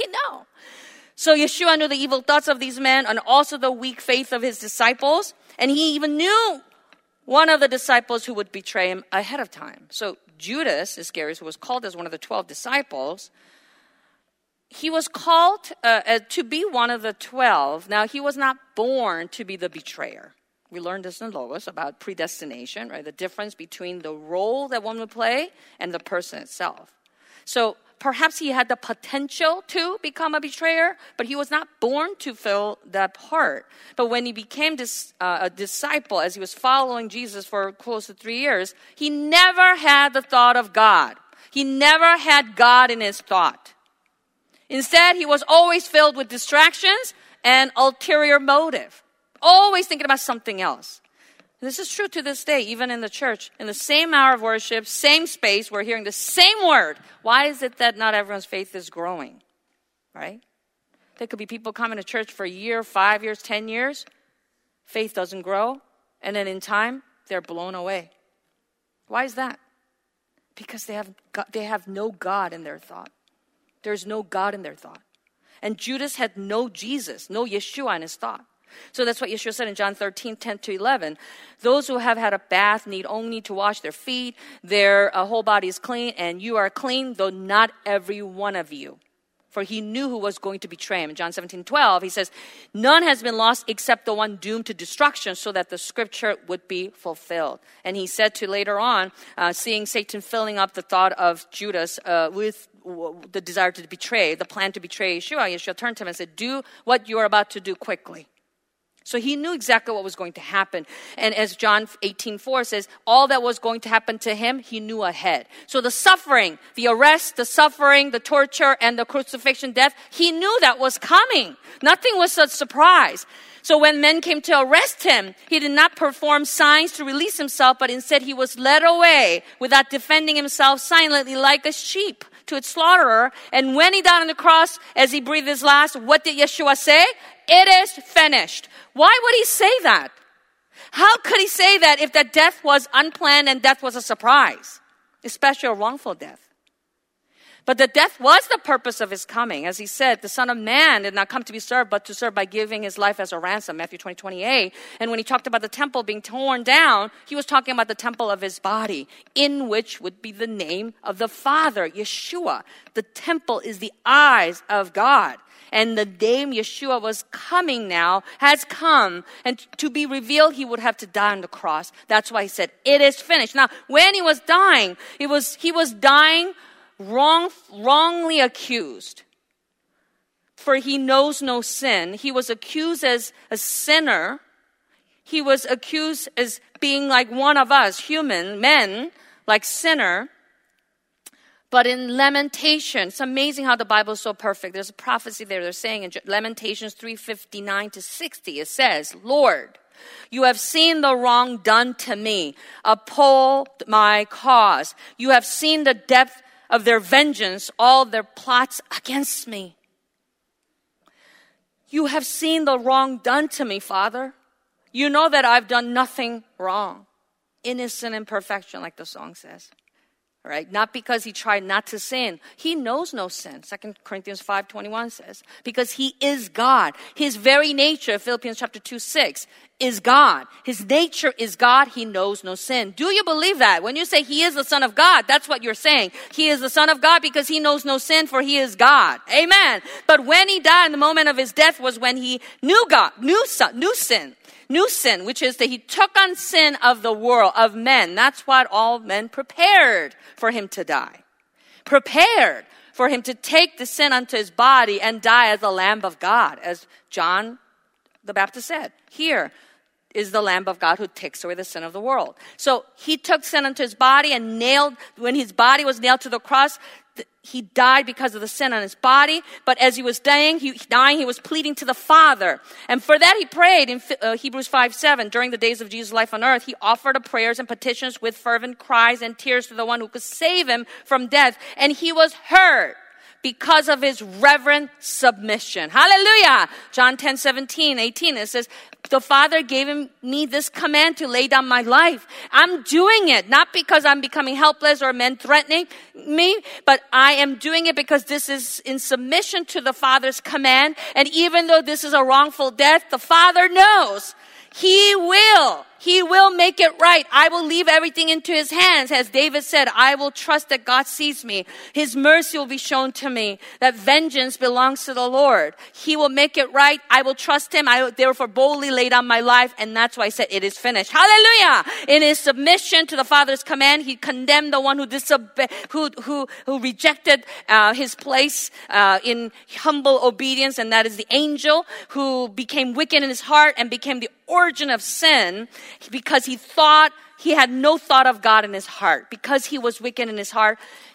So Yeshua knew the evil thoughts of these men and also the weak faith of his disciples. And he even knew one of the disciples who would betray him ahead of time. So Judas Iscariot, who was called as one of the 12 disciples, he was called to be one of the 12. Now, he was not born to be the betrayer. We learned this in Logos about predestination, right? The difference between the role that one would play and the person itself. So perhaps he had the potential to become a betrayer, but he was not born to fill that part. But when he became a disciple, as he was following Jesus for close to 3 years, he never had the thought of God. He never had God in his thought. Instead, he was always filled with distractions and ulterior motive. Always thinking about something else. This is true to this day, even in the church. In the same hour of worship, same space, we're hearing the same word. Why is it that not everyone's faith is growing? Right? There could be people coming to church for a year, 5 years, 10 years. Faith doesn't grow. And then in time, they're blown away. Why is that? Because they have no God in their thought. There's no God in their thought. And Judas had no Jesus, no Yeshua in his thought. So that's what Yeshua said in John 13, 10 to 11. Those who have had a bath need only to wash their feet. Their whole body is clean, and you are clean, though not every one of you. For he knew who was going to betray him. In John 17, 12, he says, none has been lost except the one doomed to destruction, so that the scripture would be fulfilled. And he said to later on, seeing Satan filling up the thought of Judas with the desire to betray, the plan to betray Yeshua turned to him and said, do what you are about to do quickly. So he knew exactly what was going to happen. And as John 18:4 says, all that was going to happen to him, he knew ahead. So the suffering, the arrest, the suffering, the torture, and the crucifixion, death, he knew that was coming. Nothing was a surprise. So when men came to arrest him, he did not perform signs to release himself, but instead he was led away without defending himself silently like a sheep to its slaughterer. And when he died on the cross, as he breathed his last, what did Yeshua say? It is finished. Why would he say that? How could he say that if that death was unplanned and death was a surprise? Especially a wrongful death. But the death was the purpose of his coming. As he said, the Son of Man did not come to be served, but to serve by giving his life as a ransom, Matthew 20:28. And when he talked about the temple being torn down, he was talking about the temple of his body, in which would be the name of the Father, Yeshua. The temple is the eyes of God. And the name Yeshua was coming now, has come. And to be revealed, he would have to die on the cross. That's why he said, it is finished. Now, when he was dying, he was dying wrongly accused. For he knows no sin. He was accused as a sinner. He was accused as being like one of us, human men, like sinner. But in Lamentations, it's amazing how the Bible is so perfect. There's a prophecy there. They're saying in Lamentations 3:59 to 60, it says, Lord, you have seen the wrong done to me. Uphold my cause. You have seen the depth of their vengeance, all their plots against me. You have seen the wrong done to me, Father. You know that I've done nothing wrong. Innocent imperfection, like the song says. Right? Not because he tried not to sin. He knows no sin. 2 Corinthians 5:21 says. Because he is God. His very nature, Philippians chapter 2:6, is God. His nature is God. He knows no sin. Do you believe that? When you say he is the Son of God, that's what you're saying. He is the Son of God because he knows no sin, for he is God. Amen. But when he died, in the moment of his death was when he knew God, knew sin, which is that he took on sin of the world, of men. That's what all men prepared for him to die. Prepared for him to take the sin unto his body and die as the Lamb of God, as John the Baptist said. Here is the Lamb of God who takes away the sin of the world. So he took sin unto his body and when his body was nailed to the cross, he died because of the sin on his body. But as he was dying, he was pleading to the Father. And for that he prayed in Hebrews 5:7. During the days of Jesus' life on earth, he offered up prayers and petitions with fervent cries and tears to the one who could save him from death. And he was heard because of his reverent submission. Hallelujah! John 10:17-18, it says, the Father gave me this command to lay down my life. I'm doing it, not because I'm becoming helpless or men threatening me, but I am doing it because this is in submission to the Father's command. And even though this is a wrongful death, the Father knows He will make it right. I will leave everything into His hands. As David said, I will trust that God sees me. His mercy will be shown to me. That vengeance belongs to the Lord. He will make it right. I will trust Him. I will therefore boldly lay down my life. And that's why I said it is finished. Hallelujah! In His submission to the Father's command, He condemned the one who rejected His place in humble obedience. And that is the angel who became wicked in his heart and became the origin of sin, because he had no thought of God in his heart. Because he was wicked in his heart,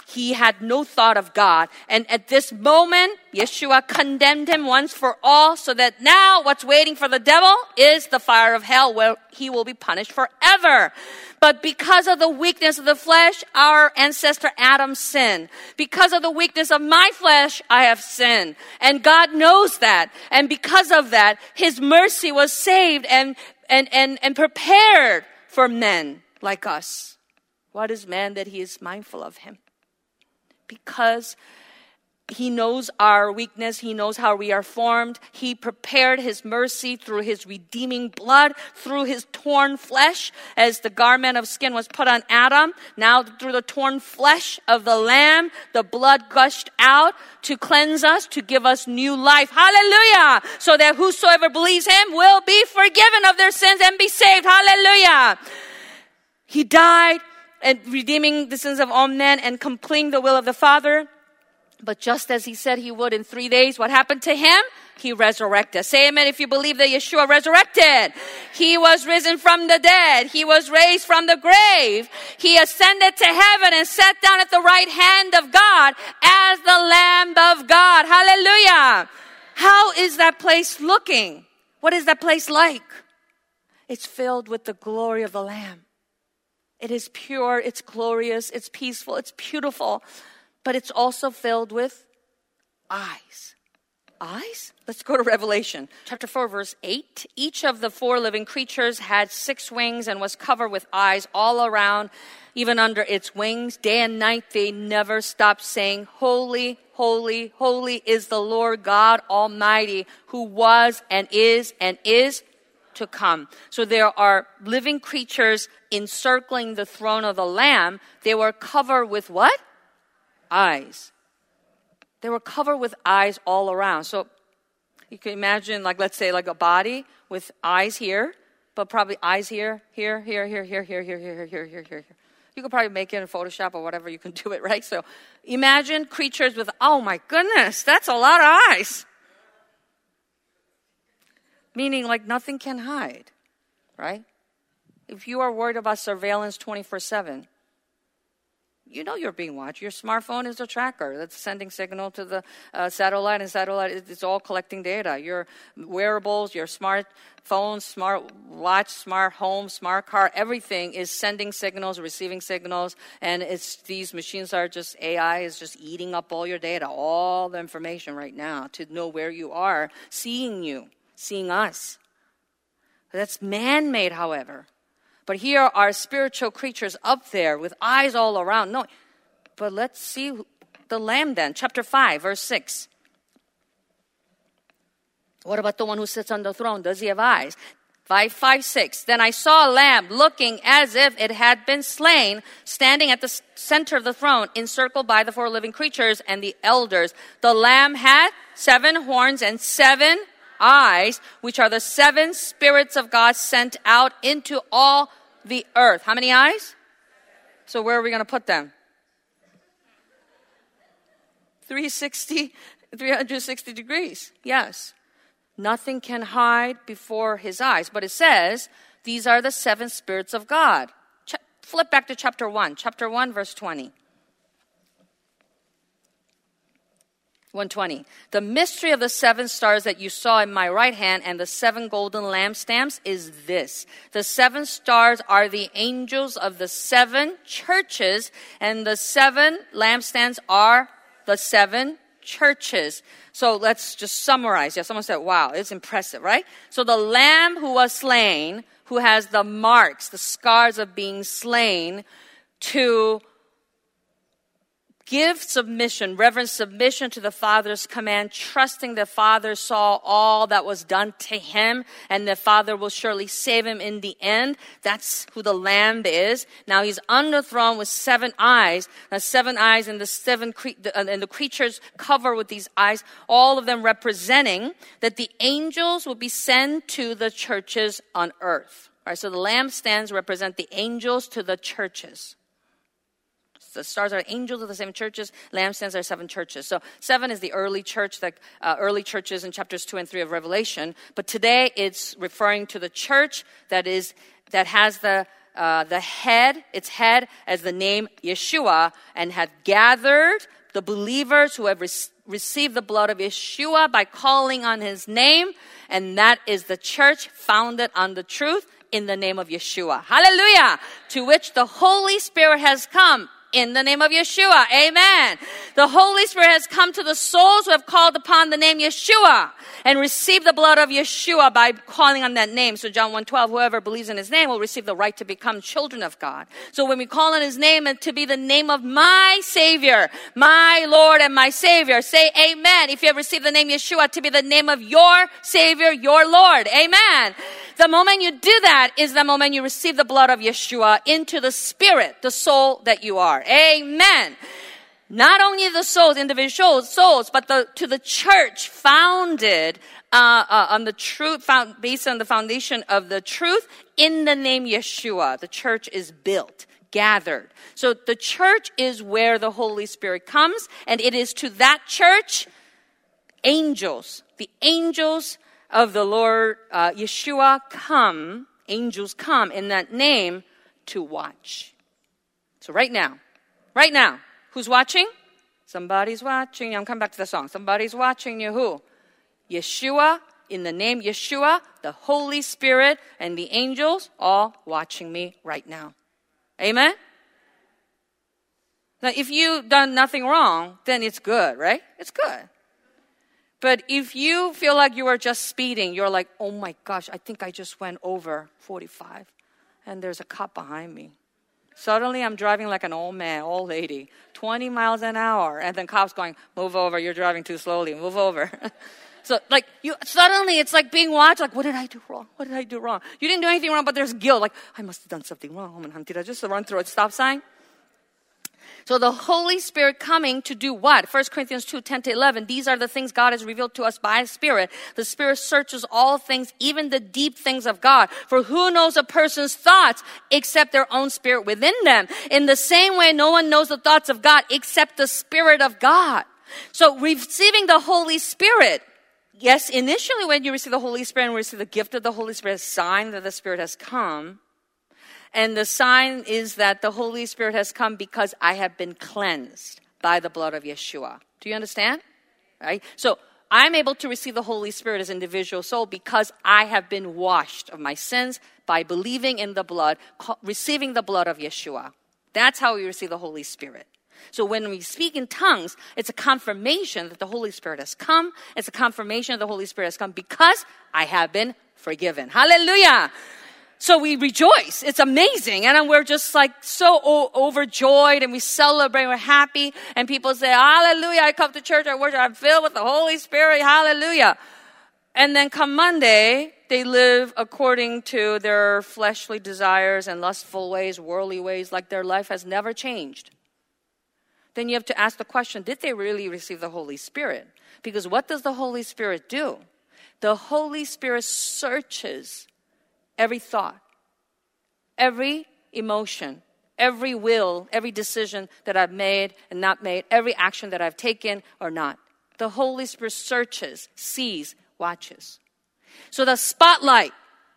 He had no thought of God. And at this moment, Yeshua condemned him once for all, so that now what's waiting for the devil is the fire of hell, where he will be punished forever. But because of the weakness of the flesh, our ancestor Adam sinned. Because of the weakness of my flesh, I have sinned. And God knows that. And because of that, his mercy was saved and prepared for men like us. What is man that he is mindful of him? Because he knows our weakness. He knows how we are formed. He prepared his mercy through his redeeming blood, through his torn flesh, as the garment of skin was put on Adam. Now through the torn flesh of the Lamb, the blood gushed out to cleanse us, to give us new life. Hallelujah! So that whosoever believes him will be forgiven of their sins and be saved. Hallelujah! He died and redeeming the sins of all men and completing the will of the Father. But just as he said he would in 3 days, what happened to him? He resurrected. Say amen if you believe that Yeshua resurrected. He was risen from the dead. He was raised from the grave. He ascended to heaven and sat down at the right hand of God as the Lamb of God. Hallelujah. How is that place looking? What is that place like? It's filled with the glory of the Lamb. It is pure, it's glorious, it's peaceful, it's beautiful. But it's also filled with eyes. Eyes? Let's go to Revelation. Chapter 4, verse 8. Each of the 4 living creatures had 6 wings and was covered with eyes all around, even under its wings. Day and night they never stopped saying, Holy, holy, holy is the Lord God Almighty, who was and is to come. So there are living creatures encircling the throne of the Lamb. They were covered with what? Eyes. They were covered with eyes all around. So you can imagine, like, let's say, like a body with eyes here, but probably eyes here, here. You could probably make it in Photoshop or whatever. You can do it, right? So imagine creatures with, oh my goodness, that's a lot of eyes. Meaning, like, nothing can hide, right? If you are worried about surveillance 24/7, you know you're being watched. Your smartphone is a tracker that's sending signal to the satellite, and satellite is all collecting data. Your wearables, your smartphone, smart watch, smart home, smart car, everything is sending signals, receiving signals, and these machines are just, AI is just eating up all your data, all the information right now to know where you are, seeing you. Seeing us. That's man-made, however. But here are spiritual creatures up there with eyes all around. No, but let's see the Lamb then. Chapter 5, verse 6. What about the one who sits on the throne? Does he have eyes? 5:6. Then I saw a lamb looking as if it had been slain, standing at the center of the throne, encircled by the 4 living creatures and the elders. The lamb had 7 horns and 7 eyes, which are the 7 spirits of God sent out into all the earth. How many eyes? So where are we going to put them? 360 degrees. Yes. Nothing can hide before his eyes. But it says, these are the 7 spirits of God. Flip back to chapter 1. Chapter 1, verse 20. 120. The mystery of the 7 stars that you saw in my right hand and the 7 golden lampstands is this. The 7 stars are the angels of the 7 churches, and the 7 lampstands are the 7 churches. So let's just summarize. Yeah, someone said, wow, it's impressive, right? So the lamb who was slain, who has the marks, the scars of being slain, to give submission, reverent submission to the Father's command, trusting the Father saw all that was done to him, and the Father will surely save him in the end. That's who the Lamb is. Now he's on the throne with 7 eyes. Now 7 eyes and the creatures covered with these eyes, all of them representing that the angels will be sent to the churches on earth. All right, so the lampstands represent the angels to the churches. The stars are angels of the 7 churches. Lampstands are 7 churches. So 7 is the early church, like early churches in chapters 2 and 3 of Revelation. But today it's referring to the church that has the its head as the name Yeshua, and hath gathered the believers who have received the blood of Yeshua by calling on his name, and that is the church founded on the truth in the name of Yeshua. Hallelujah! To which the Holy Spirit has come in the name of Yeshua. Amen. The Holy Spirit has come to the souls who have called upon the name Yeshua and received the blood of Yeshua by calling on that name. So John 1:12, whoever believes in his name will receive the right to become children of God. So when we call on his name and to be the name of my Savior, my Lord and my Savior, say amen. If you have received the name Yeshua, to be the name of your Savior, your Lord. Amen. The moment you do that is the moment you receive the blood of Yeshua into the spirit, the soul that you are. Amen. Not only the souls, individual souls, but to the church founded on the truth, based on the foundation of the truth in the name Yeshua. The church is built, gathered. So the church is where the Holy Spirit comes, and it is to that church, the angels of the Lord Yeshua come, angels come in that name to watch. So right now, who's watching? Somebody's watching. I'm coming back to the song. Somebody's watching you. Who? Yeshua, in the name Yeshua, the Holy Spirit, and the angels all watching me right now. Amen? Now, if you've done nothing wrong, then it's good, right? It's good. But if you feel like you are just speeding, you're like, oh my gosh, I think I just went over 45, and there's a cop behind me. Suddenly I'm driving like an old man, old lady, 20 miles an hour, and then cops going, move over, you're driving too slowly, move over. So like suddenly it's like being watched, like, what did I do wrong? What did I do wrong? You didn't do anything wrong, but there's guilt, like, I must have done something wrong. Did I just run through a stop sign? So the Holy Spirit coming to do what? 1 Corinthians 2:10-11. These are the things God has revealed to us by His Spirit. The Spirit searches all things, even the deep things of God. For who knows a person's thoughts except their own spirit within them? In the same way, no one knows the thoughts of God except the Spirit of God. So receiving the Holy Spirit, yes, initially when you receive the Holy Spirit and receive the gift of the Holy Spirit, a sign that the Spirit has come. And the sign is that the Holy Spirit has come because I have been cleansed by the blood of Yeshua. Do you understand? Right? So I'm able to receive the Holy Spirit as an individual soul because I have been washed of my sins by believing in the blood, receiving the blood of Yeshua. That's how we receive the Holy Spirit. So when we speak in tongues, it's a confirmation that the Holy Spirit has come. It's a confirmation that the Holy Spirit has come because I have been forgiven. Hallelujah! So we rejoice. It's amazing. And we're just like so overjoyed and we celebrate. We're happy. And people say, hallelujah, I come to church, I worship, I'm filled with the Holy Spirit. Hallelujah. And then come Monday, they live according to their fleshly desires and lustful ways, worldly ways, like their life has never changed. Then you have to ask the question, did they really receive the Holy Spirit? Because what does the Holy Spirit do? The Holy Spirit searches every thought, every emotion, every will, every decision that I've made and not made, every action that I've taken or not. The Holy Spirit searches, sees, watches. So the spotlight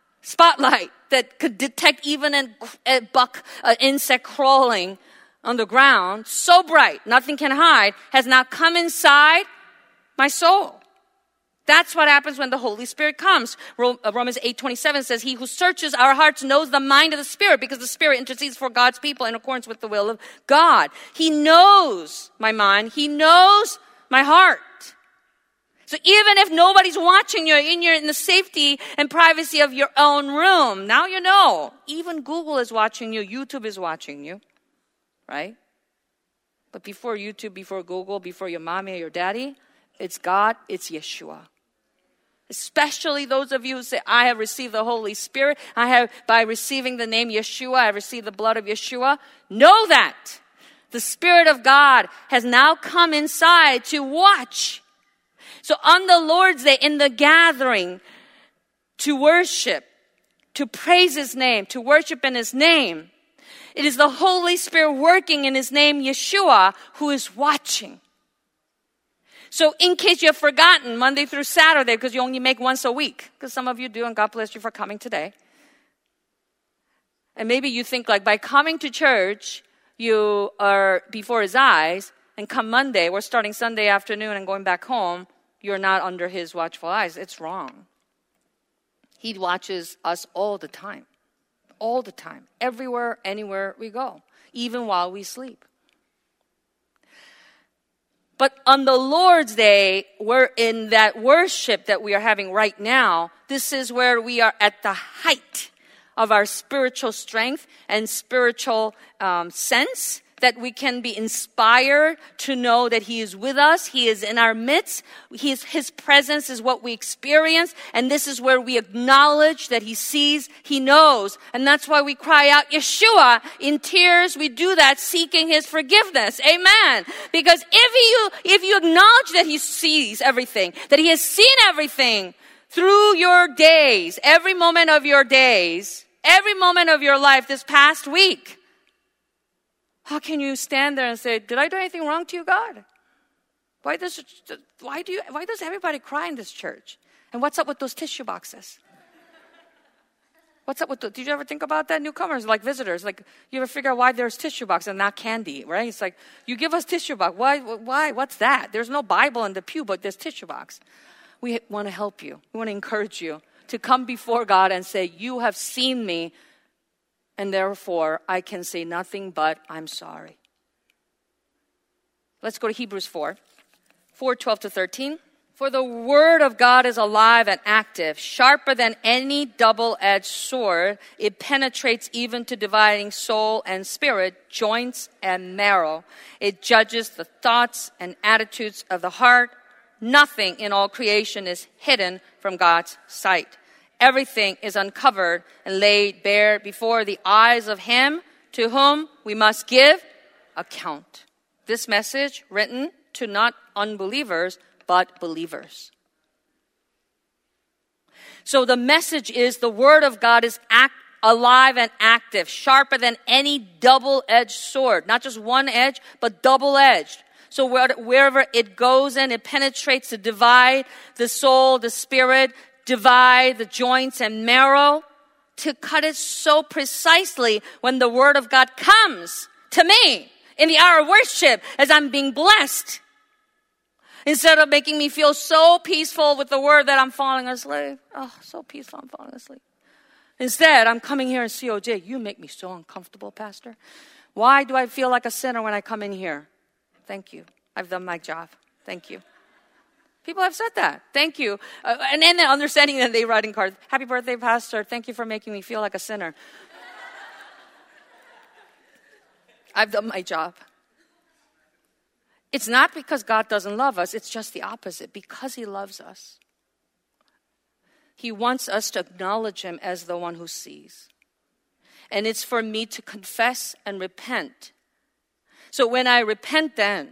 that could detect even an insect crawling on the ground, so bright, nothing can hide, has now come inside my soul. That's what happens when the Holy Spirit comes. Romans 8:27 says, he who searches our hearts knows the mind of the Spirit because the Spirit intercedes for God's people in accordance with the will of God. He knows my mind. He knows my heart. So even if nobody's watching you, in the safety and privacy of your own room, now you know. Even Google is watching you. YouTube is watching you. Right? But before YouTube, before Google, before your mommy or your daddy, it's God, it's Yeshua. Especially those of you who say, I have received the Holy Spirit. By receiving the name Yeshua, I have received the blood of Yeshua. Know that the Spirit of God has now come inside to watch. So on the Lord's Day, in the gathering, to worship, to praise His name, to worship in His name, it is the Holy Spirit working in His name, Yeshua, who is watching. So in case you have forgotten, Monday through Saturday, because you only make once a week, because some of you do, and God bless you for coming today. And maybe you think like by coming to church, you are before his eyes, and come Monday, we're starting Sunday afternoon and going back home, you're not under his watchful eyes. It's wrong. He watches us all the time. All the time. Everywhere, anywhere we go. Even while we sleep. But on the Lord's Day, we're in that worship that we are having right now. This is where we are at the height of our spiritual strength and spiritual sense, that we can be inspired to know that He is with us. He is in our midst. His presence is what we experience. And this is where we acknowledge that He sees, He knows. And that's why we cry out, Yeshua, in tears. We do that seeking His forgiveness. Amen. Because if you acknowledge that He sees everything, that He has seen everything through your days, every moment of your days, every moment of your life this past week, how can you stand there and say, did I do anything wrong to you, God? Why does everybody cry in this church? And what's up with those tissue boxes? What's up with did you ever think about that? Newcomers, like visitors, like you ever figure out why there's tissue boxes and not candy, right? It's like, you give us tissue box. Why? What's that? There's no Bible in the pew, but there's tissue box. We want to help you. We want to encourage you to come before God and say, you have seen me, and therefore, I can say nothing but I'm sorry. Let's go to Hebrews 4:12-13. For the word of God is alive and active, sharper than any double-edged sword. It penetrates even to dividing soul and spirit, joints and marrow. It judges the thoughts and attitudes of the heart. Nothing in all creation is hidden from God's sight. Everything is uncovered and laid bare before the eyes of Him to whom we must give account. This message written to not unbelievers, but believers. So the message is the Word of God is alive and active, sharper than any double-edged sword. Not just one edge, but double-edged. So wherever it goes in, it penetrates to divide the soul, the spirit, divide the joints and marrow, to cut it so precisely when the word of God comes to me in the hour of worship as I'm being blessed. Instead of making me feel so peaceful with the word that I'm falling asleep. Oh, so peaceful, I'm falling asleep. Instead, I'm coming here and COJ, you make me so uncomfortable, Pastor. Why do I feel like a sinner when I come in here? Thank you. I've done my job. Thank you. People have said that. Thank you. And then understanding that they write in cards, happy birthday, Pastor. Thank you for making me feel like a sinner. I've done my job. It's not because God doesn't love us. It's just the opposite. Because He loves us. He wants us to acknowledge Him as the one who sees. And it's for me to confess and repent. So when I repent then,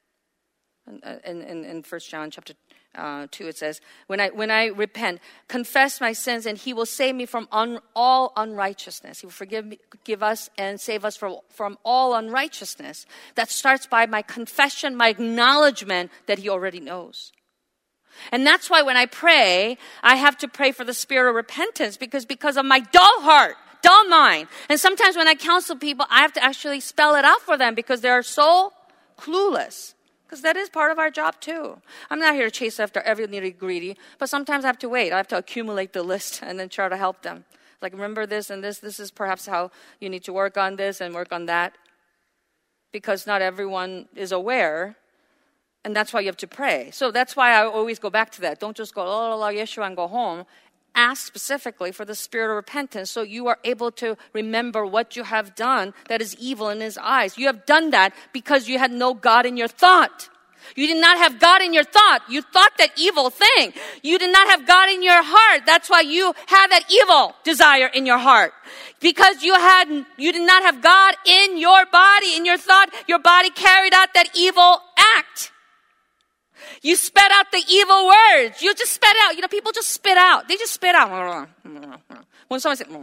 in 1 John chapter 2 it says, when I repent, confess my sins, and He will save me from all unrighteousness. He will forgive us and save us from all unrighteousness. That starts by my confession, my acknowledgement that He already knows. And that's why when I pray, I have to pray for the spirit of repentance, because of my dull heart, dull mind. And sometimes when I counsel people, I have to actually spell it out for them because they are so clueless. Because that is part of our job too. I'm not here to chase after every nitty-gritty, but sometimes I have to wait. I have to accumulate the list and then try to help them. Like, remember this and this. This is perhaps how you need to work on this and work on that. Because not everyone is aware. And that's why you have to pray. So that's why I always go back to that. Don't just go, oh, Yeshua, and go home. Ask specifically for the spirit of repentance so you are able to remember what you have done that is evil in His eyes. You have done that because you had no God in your thought. You did not have God in your thought. You thought that evil thing. You did not have God in your heart. That's why you had that evil desire in your heart. Because you did not have God in your body, in your thought. Your body carried out that evil act. You spit out the evil words. You just spit out. You know, people just spit out. They just spit out. When someone says,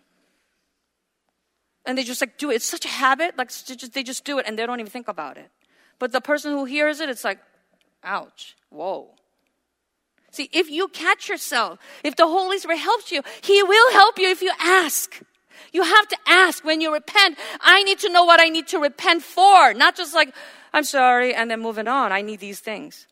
and they just like do it. It's such a habit. Like they just do it and they don't even think about it. But the person who hears it, it's like, ouch, whoa. See, if you catch yourself, if the Holy Spirit helps you, He will help you if you ask. You have to ask when you repent. I need to know what I need to repent for. Not just like, I'm sorry, and then moving on. I need these things.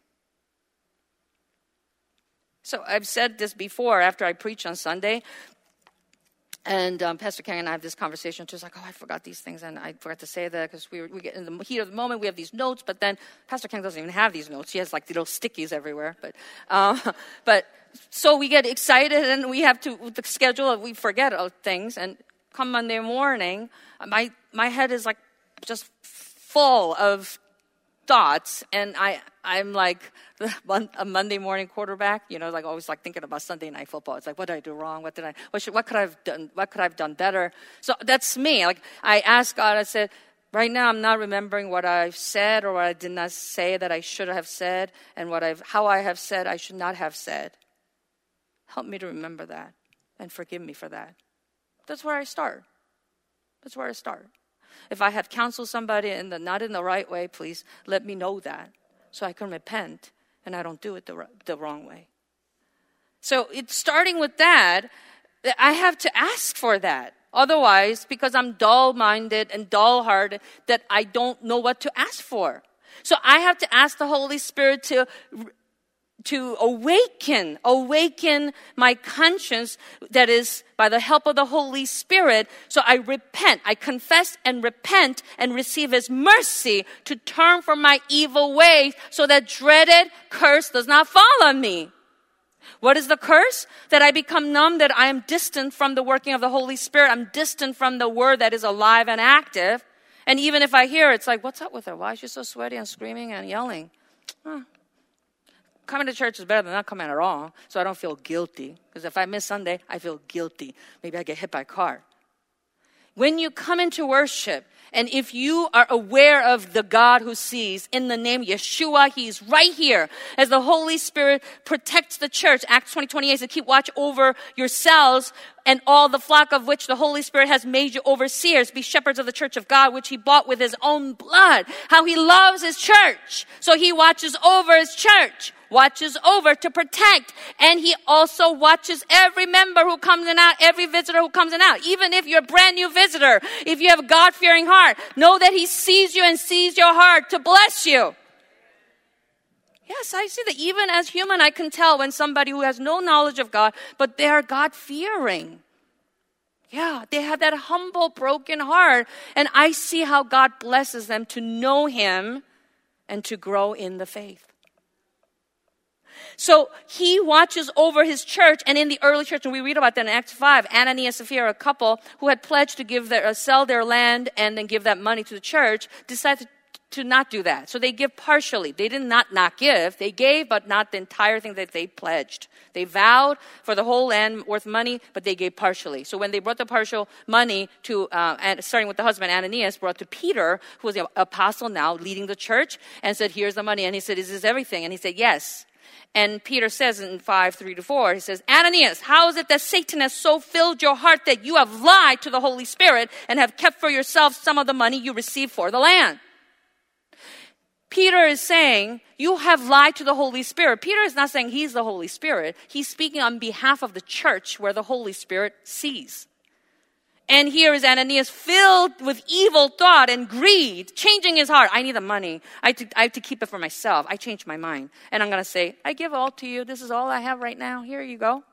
So I've said this before after I preach on Sunday. And Pastor Kang and I have this conversation. She's like, I forgot these things. And I forgot to say that because we get in the heat of the moment. We have these notes. But then Pastor Kang doesn't even have these notes. He has like little stickies everywhere. But so we get excited and we have to, with the schedule, we forget things. And come Monday morning, my head is like just full of thoughts. And I'm like a Monday morning quarterback, like always like thinking about Sunday night football. It's like, what did I do wrong? What could I have done? What could I have done better? So that's me. Like I asked God, I said, right now I'm not remembering what I've said or what I did not say that I should have said and how I have said I should not have said. Help me to remember that and forgive me for that. That's where I start. If I have counseled somebody not in the right way, please let me know that so I can repent and I don't do it the wrong way. So it's starting with that, I have to ask for that. Otherwise, because I'm dull-minded and dull-hearted, that I don't know what to ask for. So I have to ask the Holy Spirit to awaken my conscience, that is by the help of the Holy Spirit. So I repent, I confess and repent and receive His mercy to turn from my evil ways so that dreaded curse does not fall on me. What is the curse? That I become numb, that I am distant from the working of the Holy Spirit. I'm distant from the word that is alive and active. And even if I hear it, it's like, what's up with her? Why is she so sweaty and screaming and yelling? Coming to church is better than not coming at all, so I don't feel guilty. Because if I miss Sunday, I feel guilty. Maybe I get hit by a car. When you come into worship, and if you are aware of the God who sees, in the name Yeshua, He's right here. As the Holy Spirit protects the church, Acts 20:28 says, keep watch over yourselves and all the flock of which the Holy Spirit has made you overseers. Be shepherds of the church of God, which He bought with His own blood. How He loves His church. So He watches over His church. Watches over to protect. And He also watches every member who comes in and out, every visitor who comes in and out. Even if you're a brand new visitor, if you have a God-fearing heart, know that He sees you and sees your heart to bless you. Yes, I see that even as human, I can tell when somebody who has no knowledge of God, but they are God-fearing. Yeah, they have that humble, broken heart. And I see how God blesses them to know Him and to grow in the faith. So He watches over His church, and in the early church, and we read about that in Acts 5, Ananias and Sapphira, a couple who had pledged to sell their land and then give that money to the church, decided to not do that. So they give partially. They did not give. They gave, but not the entire thing that they pledged. They vowed for the whole land worth money, but they gave partially. So when they brought the partial money to, starting with the husband, Ananias, brought to Peter, who was the apostle now, leading the church, and said, here's the money. And he said, is this everything? And he said, yes. And Peter says in 5:3-4, he says, Ananias, how is it that Satan has so filled your heart that you have lied to the Holy Spirit and have kept for yourself some of the money you received for the land? Peter is saying, you have lied to the Holy Spirit. Peter is not saying he's the Holy Spirit. He's speaking on behalf of the church where the Holy Spirit sees. And here is Ananias filled with evil thought and greed, changing his heart. I need the money. I have to keep it for myself. I changed my mind. And I'm going to say, I give all to you. This is all I have right now. Here you go.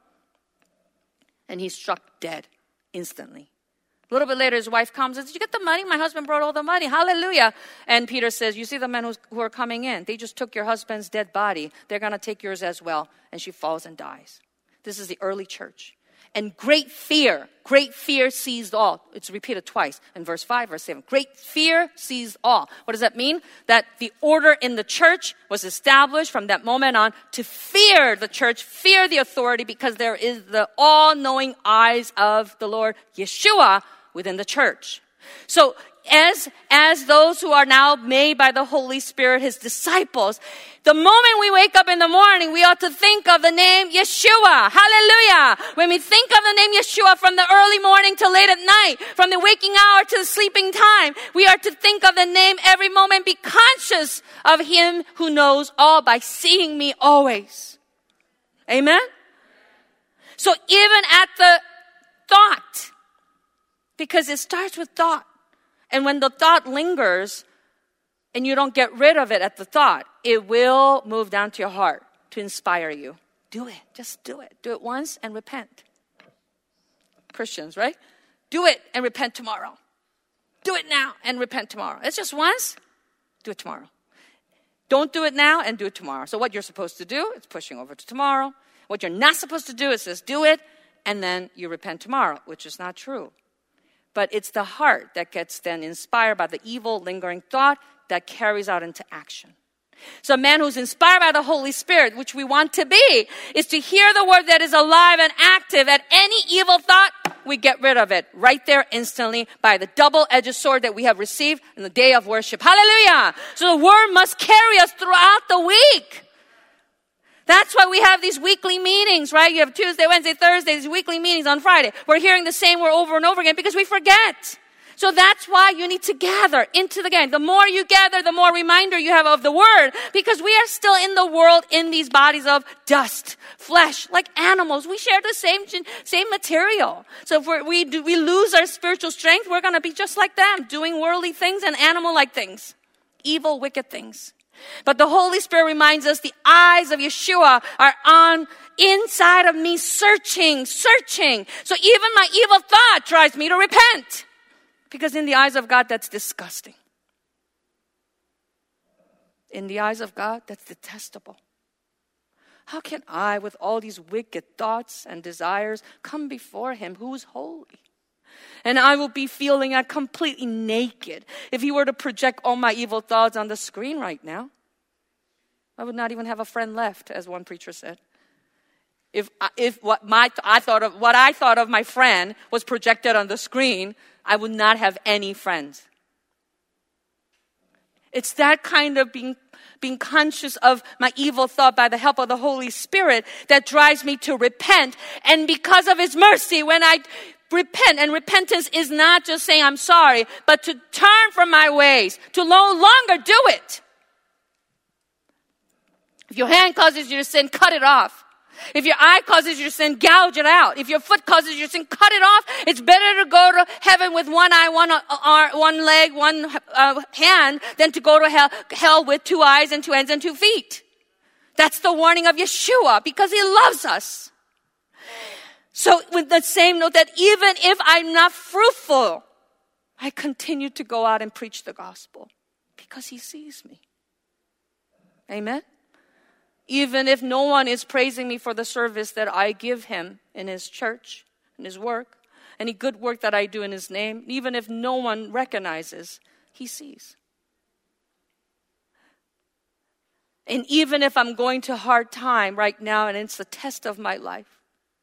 And he's struck dead instantly. A little bit later, his wife comes and says, did you get the money? My husband brought all the money. Hallelujah. And Peter says, you see the men who are coming in. They just took your husband's dead body. They're going to take yours as well. And she falls and dies. This is the early church. And great fear seized all. It's repeated twice in verse 5, verse 7. Great fear seized all. What does that mean? That the order in the church was established from that moment on to fear the church, fear the authority, because there is the all-knowing eyes of the Lord Yeshua within the church. So as those who are now made by the Holy Spirit, His disciples, the moment we wake up in the morning, we ought to think of the name Yeshua. Hallelujah. When we think of the name Yeshua from the early morning to late at night, from the waking hour to the sleeping time, we are to think of the name every moment, be conscious of Him who knows all by seeing me always. Amen? So even at the thought Because it starts with thought. And when the thought lingers and you don't get rid of it at the thought, it will move down to your heart to inspire you. Do it. Just do it. Do it once and repent. Christians, right? Do it and repent tomorrow. Do it now and repent tomorrow. It's just once. Do it tomorrow. Don't do it now and do it tomorrow. So what you're supposed to do is pushing over to tomorrow. What you're not supposed to do is just do it and then you repent tomorrow, which is not true. But it's the heart that gets then inspired by the evil, lingering thought that carries out into action. So a man who's inspired by the Holy Spirit, which we want to be, is to hear the word that is alive and active. At any evil thought, we get rid of it right there instantly by the double-edged sword that we have received in the day of worship. Hallelujah! So the word must carry us throughout the week. That's why we have these weekly meetings, right? You have Tuesday, Wednesday, Thursday, these weekly meetings on Friday. We're hearing the same word over and over again because we forget. So that's why you need to gather into the game. The more you gather, the more reminder you have of the word, because we are still in the world in these bodies of dust, flesh, like animals. We share the same material. So if we lose our spiritual strength, we're going to be just like them, doing worldly things and animal-like things, evil, wicked things. But the Holy Spirit reminds us the eyes of Yeshua are on inside of me, searching. So even my evil thought drives me to repent. Because in the eyes of God, that's disgusting. In the eyes of God, that's detestable. How can I, with all these wicked thoughts and desires, come before Him who is holy? And I will be feeling completely naked. If He were to project all my evil thoughts on the screen right now, I would not even have a friend left, as one preacher said. If what I thought of my friend was projected on the screen, I would not have any friends. It's that kind of being conscious of my evil thought by the help of the Holy Spirit that drives me to repent. And because of His mercy, when I repent, and repentance is not just saying I'm sorry, but to turn from my ways, to no longer do it. If your hand causes you to sin, cut it off. If your eye causes you to sin, gouge it out. If your foot causes you to sin, cut it off. It's better to go to heaven with one eye, one leg, one hand than to go to hell with 2 eyes and 2 hands and 2 feet. That's the warning of Yeshua because He loves us. So with the same note that even if I'm not fruitful, I continue to go out and preach the gospel because He sees me. Amen? Even if no one is praising me for the service that I give Him in His church, in His work, any good work that I do in His name, even if no one recognizes, He sees. And even if I'm going to a hard time right now and it's the test of my life,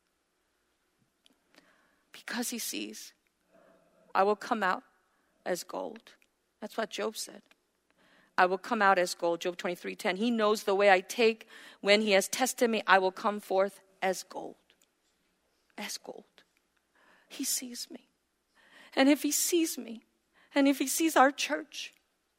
because He sees, I will come out as gold. That's what Job said. I will come out as gold. Job 23:10. He knows the way I take. When He has tested me, I will come forth as gold. As gold. He sees me. And if He sees me, and if He sees our church,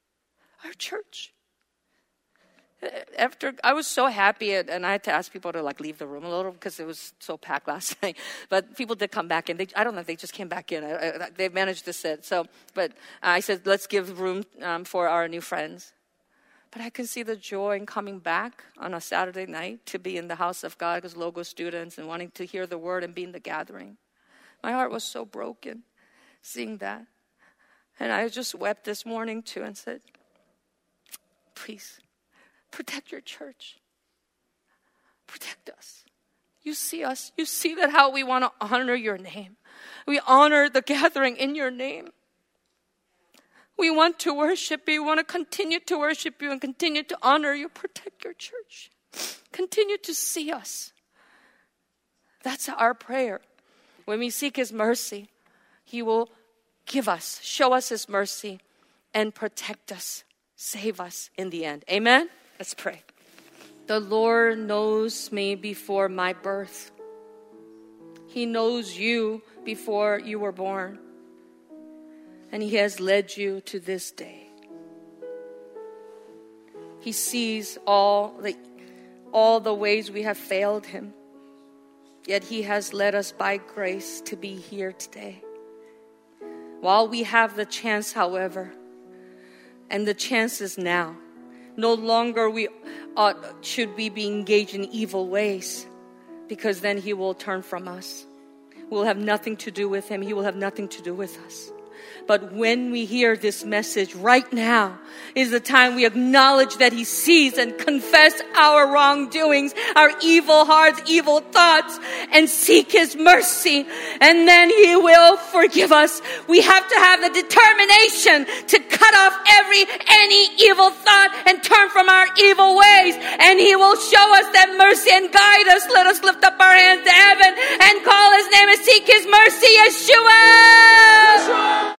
after I was so happy, and I had to ask people to leave the room a little because it was so packed last night. But people did come back in. I don't know if they just came back in. They managed to sit. But I said, let's give room for our new friends. But I could see the joy in coming back on a Saturday night to be in the house of God as Logo students and wanting to hear the word and be in the gathering. My heart was so broken seeing that. And I just wept this morning too and said, please, protect your church. Protect us. You see us. You see that how we want to honor your name. We honor the gathering in your name. We want to worship you. We want to continue to worship you and continue to honor you. Protect your church. Continue to see us. That's our prayer. When we seek His mercy, He will give us, show us His mercy, and protect us, save us in the end. Amen? Let's pray. The Lord knows me before my birth. He knows you before you were born. And He has led you to this day. He sees all the ways we have failed Him. Yet He has led us by grace to be here today. While we have the chance, however, and the chance is now, no longer should we be engaged in evil ways, because then He will turn from us. We'll have nothing to do with Him. He will have nothing to do with us. But when we hear this message right now is the time we acknowledge that He sees and confess our wrongdoings, our evil hearts, evil thoughts, and seek His mercy. And then He will forgive us. We have to have the determination to cut off any evil thought and turn from our evil ways. And He will show us that mercy and guide us. Let us lift up our hands to heaven and call His name and seek His mercy. Yeshua!